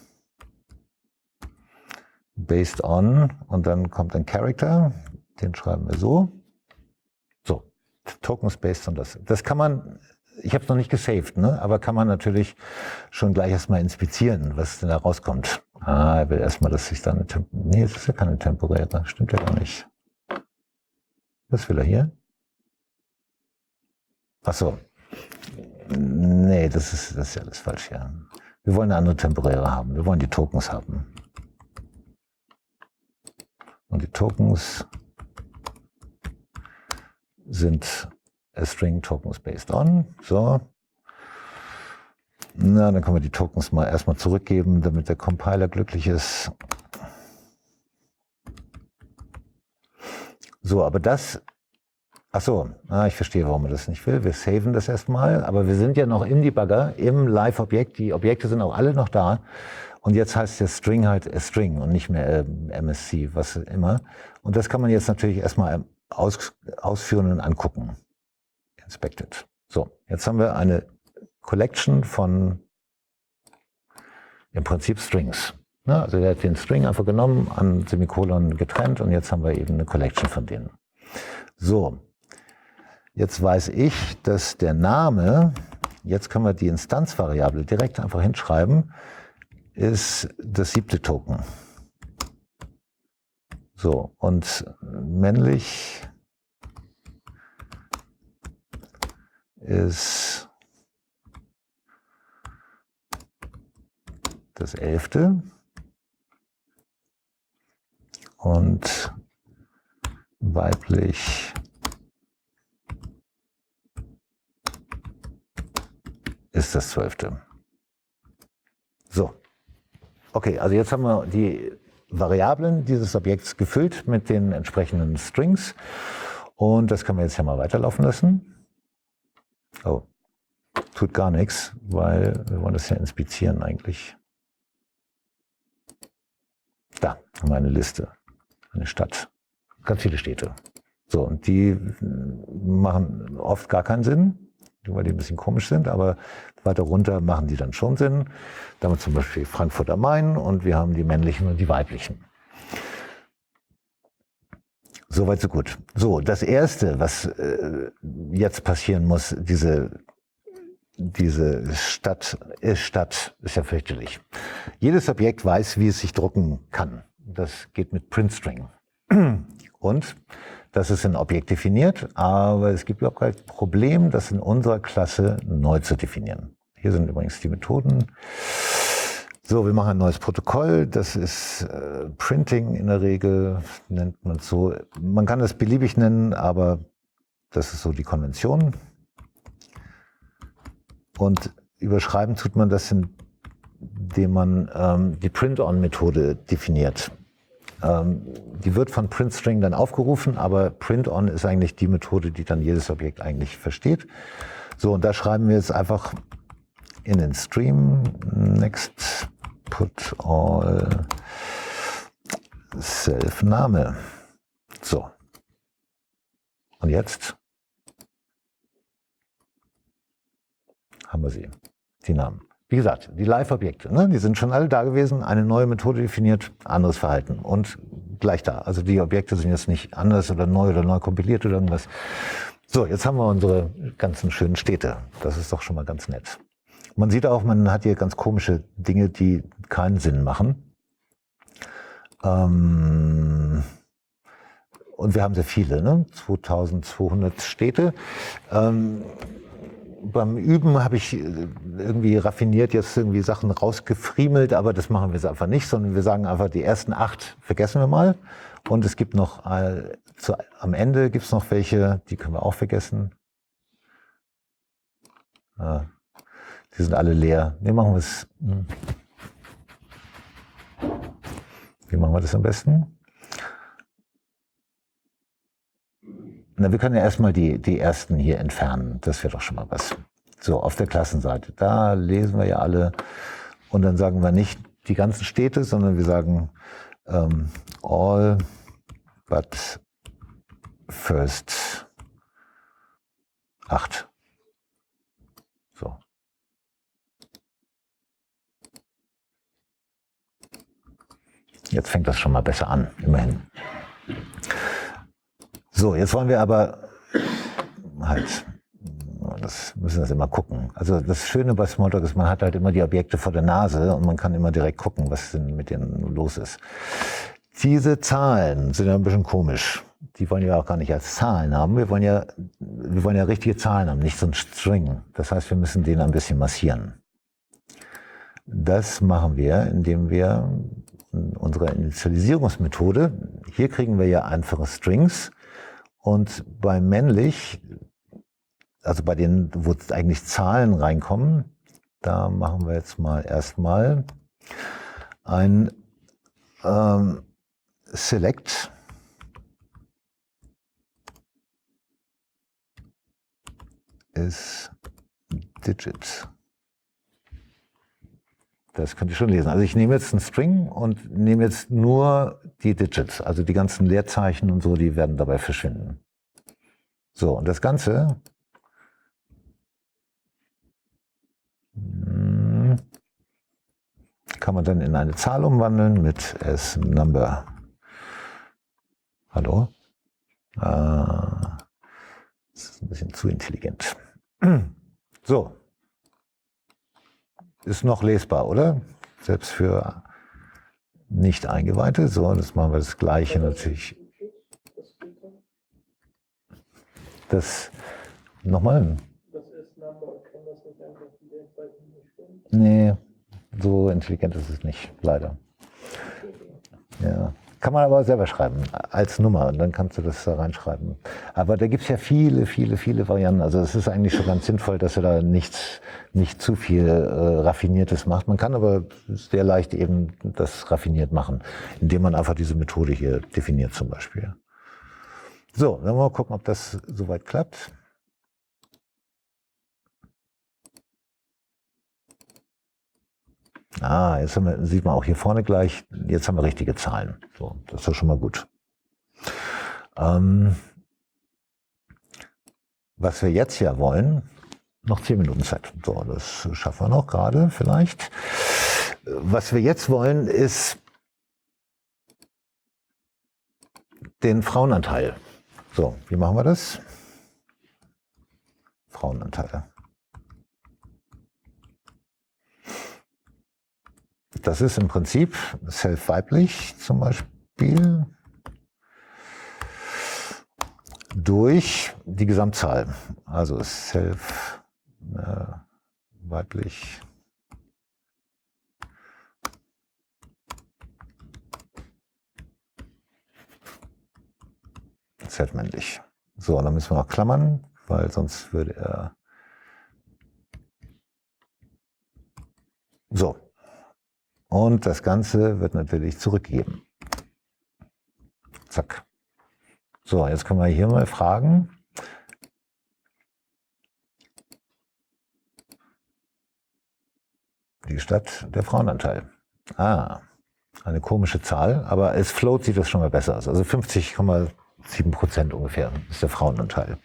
based on und dann kommt ein Character, den schreiben wir so. So, Tokens based on das. Das kann man, ich habe es noch nicht gesaved, ne? Aber kann man natürlich schon gleich erstmal inspizieren, was denn da rauskommt. Er will erstmal, dass sich da eine nee, es ist ja keine temporäre, stimmt ja gar nicht. Was will er hier? Ach so. Nee, das ist ja alles falsch hier. Wir wollen eine andere temporäre haben. Wir wollen die Tokens haben. Und die Tokens sind a string tokens based on. So. Na, dann können wir die Tokens mal erstmal zurückgeben, damit der Compiler glücklich ist. So, aber das, ach so, ich verstehe, warum er das nicht will. Wir saven das erstmal, aber wir sind ja noch im Debugger, im Live-Objekt. Die Objekte sind auch alle noch da. Und jetzt heißt der String halt String und nicht mehr MSC, was immer. Und das kann man jetzt natürlich erstmal ausführen und angucken. Inspected. So, jetzt haben wir eine Collection von im Prinzip Strings. Ne? Also der hat den String einfach genommen, an Semikolon getrennt und jetzt haben wir eben eine Collection von denen. So, jetzt weiß ich, dass der Name, jetzt können wir die Instanzvariable direkt einfach hinschreiben, ist das 7. Token. So, und männlich ist das 11. Und weiblich ist das 12. So, okay, also jetzt haben wir die Variablen dieses Objekts gefüllt mit den entsprechenden Strings und das können wir jetzt ja mal weiterlaufen lassen. Oh, tut gar nichts, weil wir wollen das ja inspizieren eigentlich. Da haben wir eine Liste, eine Stadt, ganz viele Städte. So, und die machen oft gar keinen Sinn, weil die ein bisschen komisch sind, aber weiter runter machen die dann schon Sinn. Da haben wir zum Beispiel Frankfurt am Main und wir haben die männlichen und die weiblichen. Soweit so gut. So, das Erste, was jetzt passieren muss, diese Stadt ist ja fürchterlich. Jedes Objekt weiß, wie es sich drucken kann. Das geht mit PrintString. Und das ist ein Objekt definiert, aber es gibt überhaupt kein Problem, das in unserer Klasse neu zu definieren. Hier sind übrigens die Methoden. So, wir machen ein neues Protokoll. Das ist Printing in der Regel, nennt man es so. Man kann es beliebig nennen, aber das ist so die Konvention. Und überschreiben tut man das, indem man die Print-on-Methode definiert. Die wird von PrintString dann aufgerufen, aber Print-on ist eigentlich die Methode, die dann jedes Objekt eigentlich versteht. So, und da schreiben wir jetzt einfach in den Stream next put all self-Name. So. Und jetzt haben wir sie, die Namen. Wie gesagt, die Live-Objekte, ne, die sind schon alle da gewesen, eine neue Methode definiert, anderes Verhalten und gleich da. Also die Objekte sind jetzt nicht anders oder neu kompiliert oder irgendwas. So, jetzt haben wir unsere ganzen schönen Städte. Das ist doch schon mal ganz nett. Man sieht auch, man hat hier ganz komische Dinge, die keinen Sinn machen. Und wir haben sehr viele, ne? 2200 Städte. Beim Üben habe ich irgendwie raffiniert jetzt irgendwie Sachen rausgefriemelt, aber das machen wir jetzt einfach nicht, sondern wir sagen einfach, die ersten 8 vergessen wir mal. Und es gibt noch, am Ende gibt es noch welche, die können wir auch vergessen. Die sind alle leer. Wie machen wir es? Wie machen wir das am besten? Na, wir können ja erstmal die ersten hier entfernen. Das wäre doch schon mal was. So, auf der Klassenseite. Da lesen wir ja alle. Und dann sagen wir nicht die ganzen Städte, sondern wir sagen all but first 8. So. Jetzt fängt das schon mal besser an, immerhin. So, jetzt wollen wir aber halt, das müssen wir immer gucken. Also das Schöne bei Smalltalk ist, man hat halt immer die Objekte vor der Nase und man kann immer direkt gucken, was denn mit denen los ist. Diese Zahlen sind ja ein bisschen komisch. Die wollen wir auch gar nicht als Zahlen haben. Wir wollen ja richtige Zahlen haben, nicht so ein String. Das heißt, wir müssen den ein bisschen massieren. Das machen wir, indem wir unsere Initialisierungsmethode, hier kriegen wir ja einfache Strings und bei männlich, also bei denen, wo eigentlich Zahlen reinkommen, da machen wir jetzt mal erstmal ein Select is Digit. Das könnt ihr schon lesen. Also ich nehme jetzt einen String und nehme jetzt nur die Digits. Also die ganzen Leerzeichen und so, die werden dabei verschwinden. So, und das Ganze kann man dann in eine Zahl umwandeln mit as_number. Hallo? Das ist ein bisschen zu intelligent. So. Ist noch lesbar, oder? Selbst für Nicht-Eingeweihte. So, das machen wir das Gleiche natürlich. Das, nochmal? Das ist Number, kann das nicht einfach die Leerzeichen bestimmen? Nee, so intelligent ist es nicht, leider. Ja. Kann man aber selber schreiben, als Nummer, und dann kannst du das da reinschreiben. Aber da gibt es ja viele Varianten. Also es ist eigentlich schon ganz sinnvoll, dass ihr da nicht zu viel Raffiniertes macht. Man kann aber sehr leicht eben das raffiniert machen, indem man einfach diese Methode hier definiert zum Beispiel. So, dann wollen wir mal gucken, ob das soweit klappt. Ah, jetzt sieht man auch hier vorne gleich, jetzt haben wir richtige Zahlen. So, das ist doch schon mal gut. Was wir jetzt ja wollen, noch 10 Minuten Zeit. So, das schaffen wir noch gerade vielleicht. Was wir jetzt wollen, ist den Frauenanteil. So, wie machen wir das? Frauenanteil. Das ist im Prinzip self weiblich zum Beispiel durch die Gesamtzahl. Also self weiblich self männlich. So, dann müssen wir noch klammern, weil sonst würde er so. Und das Ganze wird natürlich zurückgegeben. Zack. So, jetzt können wir hier mal fragen. Die Stadt, der Frauenanteil. Ah, eine komische Zahl, aber als Float sieht das schon mal besser aus. Also 50,7% ungefähr ist der Frauenanteil.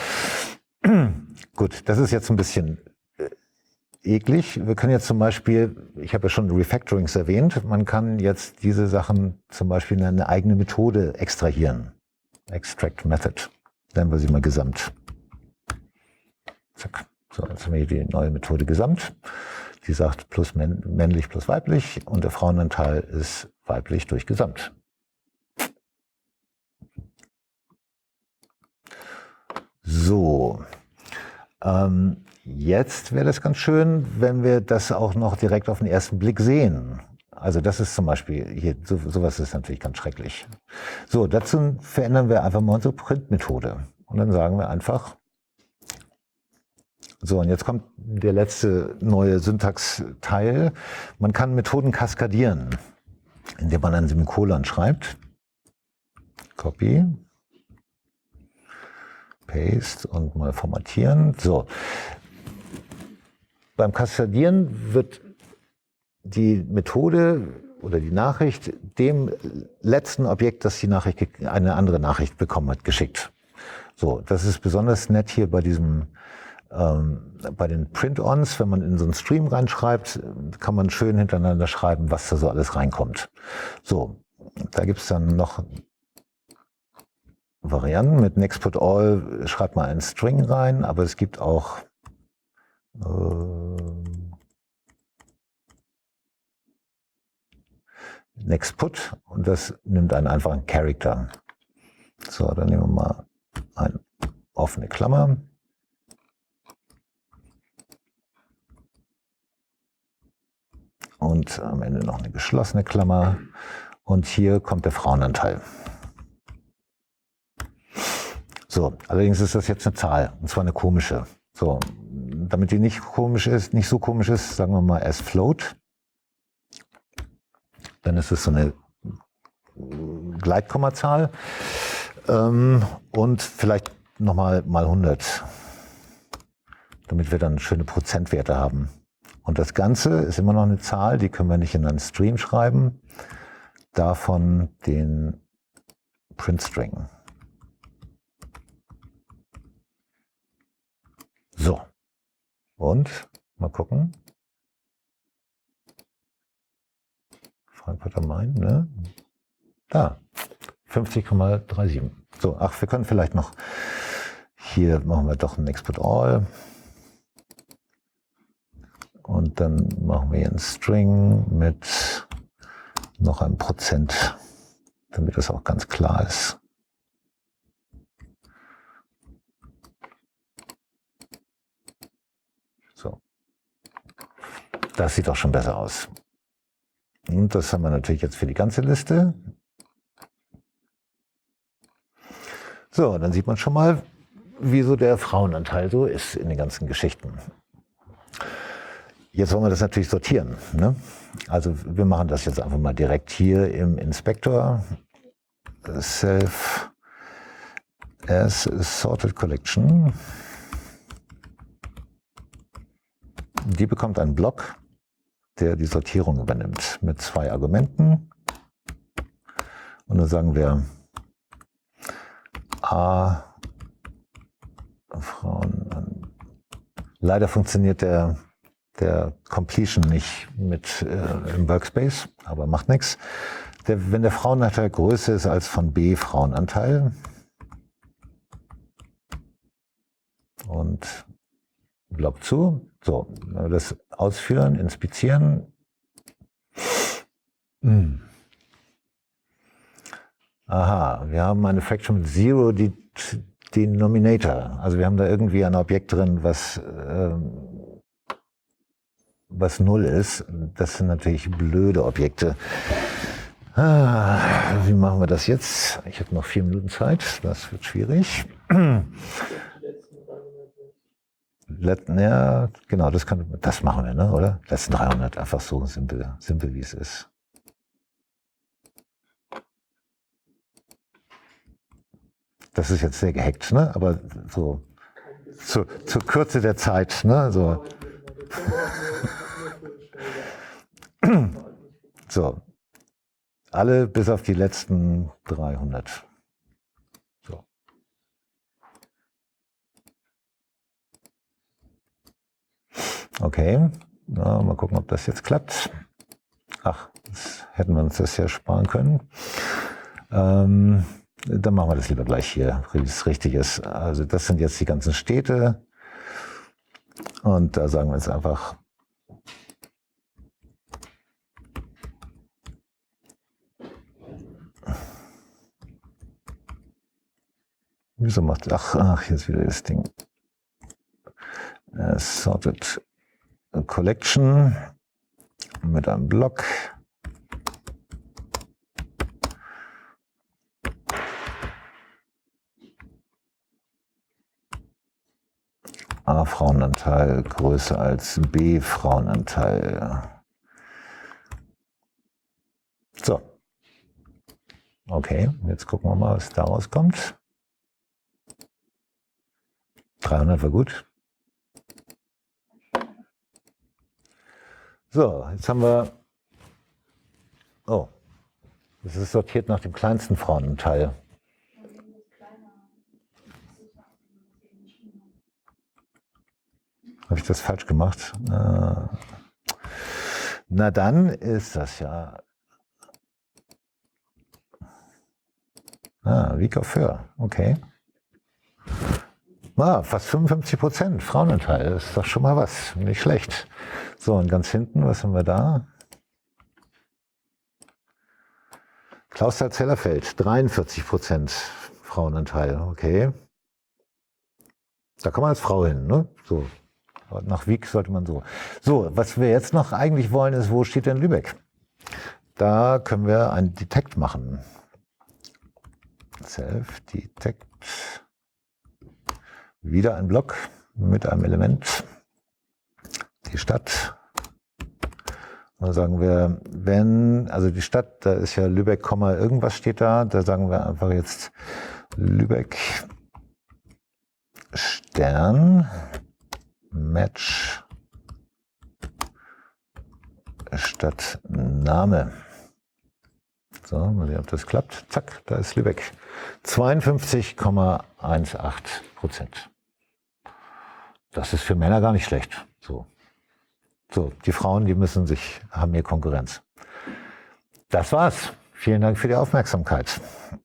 Gut, das ist jetzt ein bisschen eklig. Wir können jetzt zum Beispiel, ich habe ja schon Refactorings erwähnt, man kann jetzt diese Sachen zum Beispiel in eine eigene Methode extrahieren. Extract Method. Nennen wir sie mal Gesamt. Zack. So, jetzt haben wir hier die neue Methode Gesamt. Die sagt plus männlich plus weiblich und der Frauenanteil ist weiblich durch Gesamt. So. Jetzt wäre das ganz schön, wenn wir das auch noch direkt auf den ersten Blick sehen. Also das ist zum Beispiel, hier, sowas ist natürlich ganz schrecklich. So, dazu verändern wir einfach mal unsere Print-Methode. Und dann sagen wir einfach, so, und jetzt kommt der letzte neue Syntax-Teil. Man kann Methoden kaskadieren, indem man ein Semikolon schreibt. Copy. Paste und mal formatieren. So. Beim Kaskadieren wird die Methode oder die Nachricht dem letzten Objekt, das die Nachricht, eine andere Nachricht bekommen hat, geschickt. So, das ist besonders nett hier bei diesem Bei den Print-Ons, wenn man in so einen Stream reinschreibt, kann man schön hintereinander schreiben, was da so alles reinkommt. So, da gibt es dann noch Varianten. Mit Next Put All schreibt man einen String rein, aber es gibt auch Next Put und das nimmt einen einfachen Character. So, dann nehmen wir mal eine offene Klammer. Und am Ende noch eine geschlossene Klammer. Und hier kommt der Frauenanteil. So, allerdings ist das jetzt eine Zahl, und zwar eine komische. So, damit die nicht so komisch ist, sagen wir mal as float. Dann ist es so eine Gleitkommazahl. Und vielleicht nochmal mal 100. Damit wir dann schöne Prozentwerte haben. Und das Ganze ist immer noch eine Zahl, die können wir nicht in einen Stream schreiben. Davon den Print-String. So. Und mal gucken. Frankfurt am Main, ne? Da. 50,37. So, ach, wir können vielleicht noch, hier machen wir doch ein Next Put All. Und dann machen wir hier einen String mit noch einem Prozent, damit das auch ganz klar ist. So. Das sieht auch schon besser aus. Und das haben wir natürlich jetzt für die ganze Liste. So, dann sieht man schon mal, wie so der Frauenanteil so ist in den ganzen Geschichten. Jetzt wollen wir das natürlich sortieren, ne? Also wir machen das jetzt einfach mal direkt hier im Inspektor. Self as Sorted Collection. Die bekommt einen Block, der die Sortierung übernimmt mit 2 Argumenten. Und dann sagen wir A, Frauen. Leider funktioniert der Completion nicht mit im Workspace, aber macht nichts. Wenn der Frauenanteil größer ist als von B Frauenanteil und Block zu, so, das ausführen, inspizieren. Aha, wir haben eine Fraction mit Zero Denominator. Also wir haben da irgendwie ein Objekt drin, was 0 ist. Das sind natürlich blöde Objekte. Wie machen wir das jetzt? Ich habe noch 4 Minuten Zeit. Das wird schwierig. Ja, genau, das machen wir, ne, oder? Letzten 300, einfach so simpel wie es ist. Das ist jetzt sehr gehackt, ne? Aber so zur Kürze der Zeit, ne? So. So. Alle bis auf die letzten 300. So. Okay. Na, mal gucken, ob das jetzt klappt. Ach, hätten wir uns das ja sparen können. Dann machen wir das lieber gleich hier, wie es richtig ist. Also das sind jetzt die ganzen Städte. Und da sagen wir jetzt einfach, wieso macht, ach, hier ist wieder das Ding. Sorted Collection mit einem Block. A Frauenanteil größer als B Frauenanteil. So. Okay, jetzt gucken wir mal, was da rauskommt. 300 war gut. So, jetzt haben wir, oh, das ist sortiert nach dem kleinsten Frauenanteil. Habe ich das falsch gemacht? Na dann ist das ja... Week of Föhr, okay. Fast 55% Frauenanteil, das ist doch schon mal was, nicht schlecht. So, und ganz hinten, was haben wir da? Clausthal-Zellerfeld, 43% Frauenanteil, okay. Da kann man als Frau hin, ne? So, nach Wieg sollte man so. So, was wir jetzt noch eigentlich wollen, ist, wo steht denn Lübeck? Da können wir ein Detect machen. Self-Detect. Wieder ein Block mit einem Element. Die Stadt. Und dann sagen wir, wenn, also die Stadt, da ist ja Lübeck, irgendwas steht da. Da sagen wir einfach jetzt Lübeck Stern Match Stadtname. So, mal sehen, ob das klappt. Zack, da ist Lübeck. 52,18%. Das ist für Männer gar nicht schlecht. So, die Frauen, die haben hier Konkurrenz. Das war's. Vielen Dank für die Aufmerksamkeit.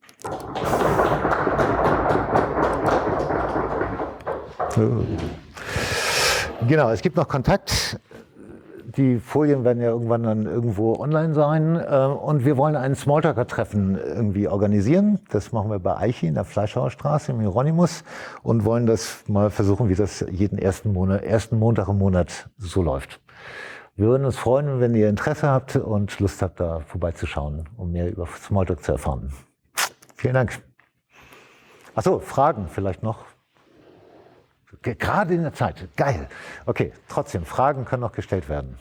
Genau, es gibt noch Kontakt. Die Folien werden ja irgendwann dann irgendwo online sein. Und wir wollen ein Smalltalker-Treffen irgendwie organisieren. Das machen wir bei Eichi in der Fleischhauerstraße im Hieronymus und wollen das mal versuchen, wie das jeden ersten Montag im Monat so läuft. Wir würden uns freuen, wenn ihr Interesse habt und Lust habt, da vorbeizuschauen, um mehr über Smalltalk zu erfahren. Vielen Dank. Achso, Fragen vielleicht noch? Gerade in der Zeit. Geil. Okay, trotzdem, Fragen können noch gestellt werden.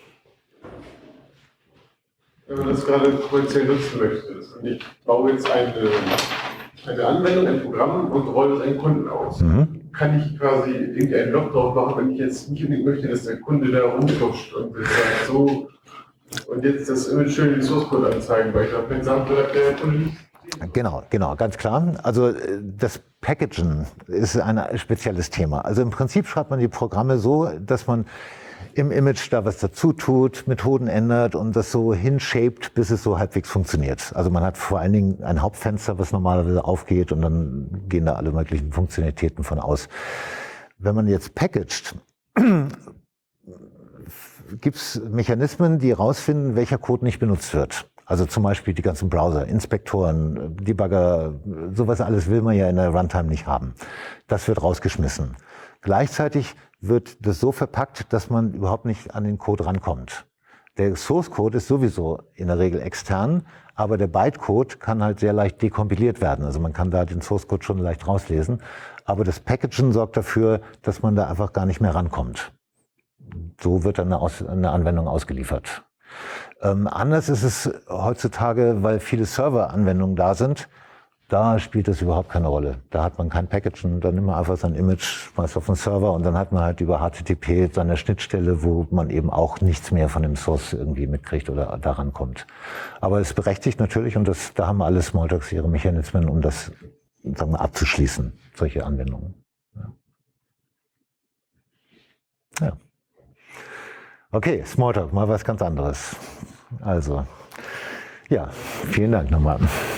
Wenn man das gerade kommerziell nutzen möchte und ich baue jetzt eine Anwendung, ein Programm und rolle es einen Kunden aus, kann ich quasi irgendwie einen Blog drauf machen, wenn ich jetzt nicht unbedingt möchte, dass der Kunde da rumfuscht und sagt so und jetzt das Image schön den Source Code anzeigen, weil ich glaube, wenn sagt, der Kunde nicht. Genau, ganz klar. Also das Packagen ist ein spezielles Thema. Also im Prinzip schreibt man die Programme so, dass man im Image da was dazu tut, Methoden ändert und das so hinshaped, bis es so halbwegs funktioniert. Also man hat vor allen Dingen ein Hauptfenster, was normalerweise aufgeht und dann gehen da alle möglichen Funktionalitäten von aus. Wenn man jetzt packagt, gibt es Mechanismen, die herausfinden, welcher Code nicht benutzt wird. Also zum Beispiel die ganzen Browser, Inspektoren, Debugger, sowas alles will man ja in der Runtime nicht haben. Das wird rausgeschmissen. Gleichzeitig wird das so verpackt, dass man überhaupt nicht an den Code rankommt. Der Source Code ist sowieso in der Regel extern, aber der Bytecode kann halt sehr leicht dekompiliert werden. Also man kann da den Source Code schon leicht rauslesen. Aber das Packagen sorgt dafür, dass man da einfach gar nicht mehr rankommt. So wird dann eine Anwendung ausgeliefert. Anders ist es heutzutage, weil viele Server-Anwendungen da sind. Da spielt das überhaupt keine Rolle. Da hat man kein Packagen, dann nimmt man einfach sein Image, schmeißt auf den Server und dann hat man halt über HTTP seine Schnittstelle, wo man eben auch nichts mehr von dem Source irgendwie mitkriegt oder daran kommt. Aber es berechtigt natürlich, und da haben alle Smalltalks ihre Mechanismen, um das, sagen wir, abzuschließen, solche Anwendungen. Ja. Okay, Smalltalk, mal was ganz anderes. Also, ja, vielen Dank nochmal.